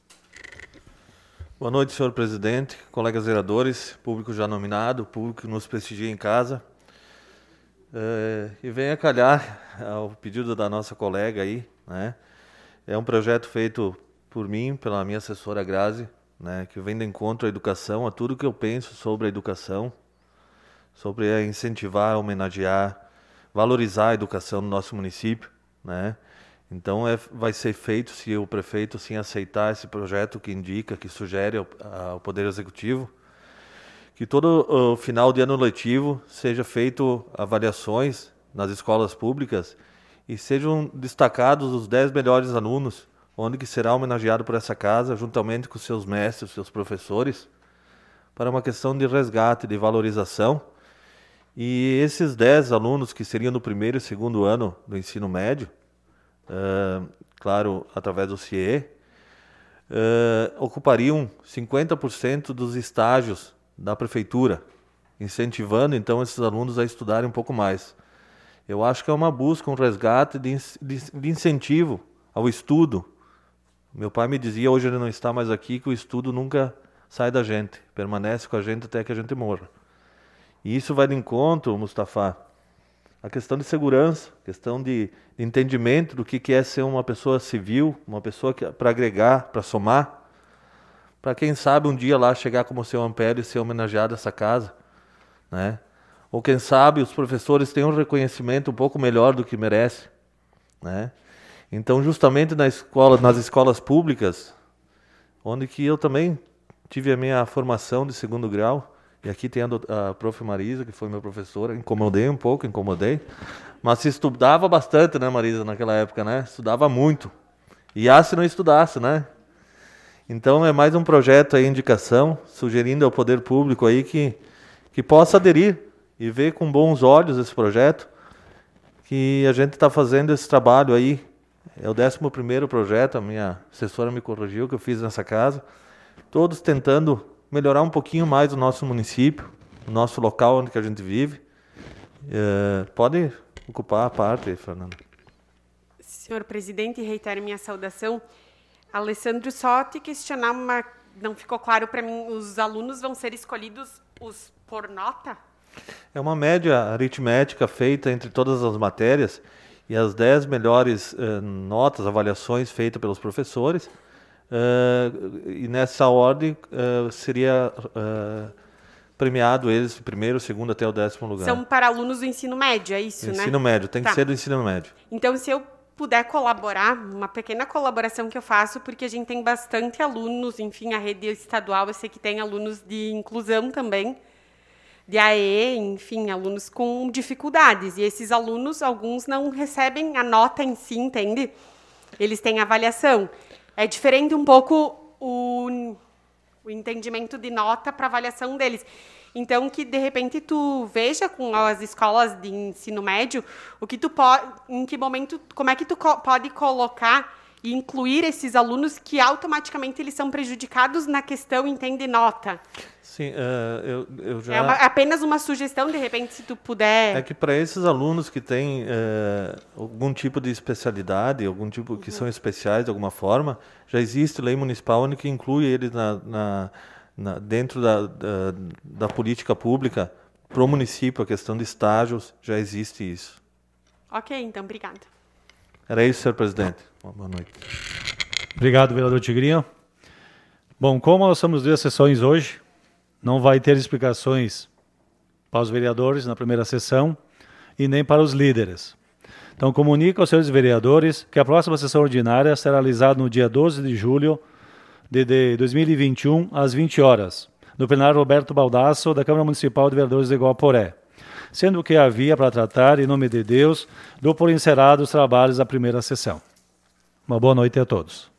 Boa noite, senhor presidente, colegas vereadores, público já nominado, público que nos prestigia em casa. É, e venha calhar ao pedido da nossa colega aí, né? É um projeto feito por mim, pela minha assessora Grazi, né, que vem de encontro à educação, a tudo que eu penso sobre a educação, sobre incentivar, homenagear, valorizar a educação no nosso município, né? Então é, vai ser feito, se o prefeito sim aceitar esse projeto que indica, que sugere ao, ao Poder Executivo, que todo o final de ano letivo seja feito avaliações nas escolas públicas e sejam destacados os dez melhores alunos, onde que será homenageado por essa casa, juntamente com seus mestres, seus professores, para uma questão de resgate, de valorização. E esses dez alunos que seriam no primeiro e segundo ano do ensino médio, uh, claro, através do C I E, uh, ocupariam cinquenta por cento dos estágios da prefeitura, incentivando então esses alunos a estudarem um pouco mais. Eu acho que é uma busca, um resgate de, de, de incentivo ao estudo. Meu pai me dizia, hoje ele não está mais aqui, que o estudo nunca sai da gente, permanece com a gente até que a gente morra. E isso vai de encontro, Mustafa, a questão de segurança, questão de entendimento do que é ser uma pessoa civil, uma pessoa para agregar, para somar, para quem sabe um dia lá chegar como o seu Ampélio e ser homenageado essa casa, né? Ou quem sabe os professores tenham um reconhecimento um pouco melhor do que merece, né? Então, justamente na escola, nas escolas públicas, onde que eu também tive a minha formação de segundo grau, e aqui tem a, a prof. Marisa, que foi minha professora, incomodei um pouco, incomodei, mas se estudava bastante, né, Marisa, naquela época, né? Estudava muito. E ah, se não estudasse, né? Então é mais um projeto aí, indicação, sugerindo ao poder público aí que, que possa aderir e ver com bons olhos esse projeto, que a gente está fazendo esse trabalho aí. É o décimo primeiro projeto, a minha assessora me corrigiu, que eu fiz nessa casa. Todos tentando melhorar um pouquinho mais o nosso município, o nosso local onde que a gente vive. É, pode ocupar a parte, Fernando. Senhor presidente, reitero minha saudação. Alessandro, só te questionar, uma... não ficou claro para mim, os alunos vão ser escolhidos os por nota? É uma média aritmética feita entre todas as matérias e as dez melhores eh, notas, avaliações feitas pelos professores. Eh, e nessa ordem eh, seria eh, premiado eles primeiro, segundo até o décimo lugar. São para alunos do ensino médio, é isso, ensino né? Ensino médio, tem tá. que ser do ensino médio. Então, se eu puder colaborar, uma pequena colaboração que eu faço, porque a gente tem bastante alunos, enfim, a rede estadual, eu sei que tem alunos de inclusão também, de A E, enfim, alunos com dificuldades. E esses alunos, alguns não recebem a nota em si, entende? Eles têm avaliação. É diferente um pouco o, o entendimento de nota para avaliação deles. Então, que de repente tu veja com as escolas de ensino médio o que tu pode, em que momento, como é que tu co- pode colocar e incluir esses alunos que automaticamente eles são prejudicados na questão, entende, nota. Sim, uh, eu, eu já... É uma, apenas uma sugestão, de repente, se tu puder... É que para esses alunos que têm uh, algum tipo de especialidade, algum tipo uhum. que são especiais de alguma forma, já existe lei municipal onde que inclui eles na... na Na, dentro da, da, da política pública, para o município, a questão de estágios, já existe isso. Ok, então, obrigada. Era isso, senhor presidente. Boa noite. Obrigado, vereador Tigrinho. Bom, como nós somos duas sessões hoje, não vai ter explicações para os vereadores na primeira sessão e nem para os líderes. Então, comunico aos senhores vereadores que a próxima sessão ordinária será realizada no dia doze de julho de, de dois mil e vinte e um, às vinte horas, no plenário Roberto Baldasso, da Câmara Municipal de Vereadores de Iguaporé, sendo que havia para tratar, em nome de Deus, do por encerrado os trabalhos da primeira sessão. Uma boa noite a todos.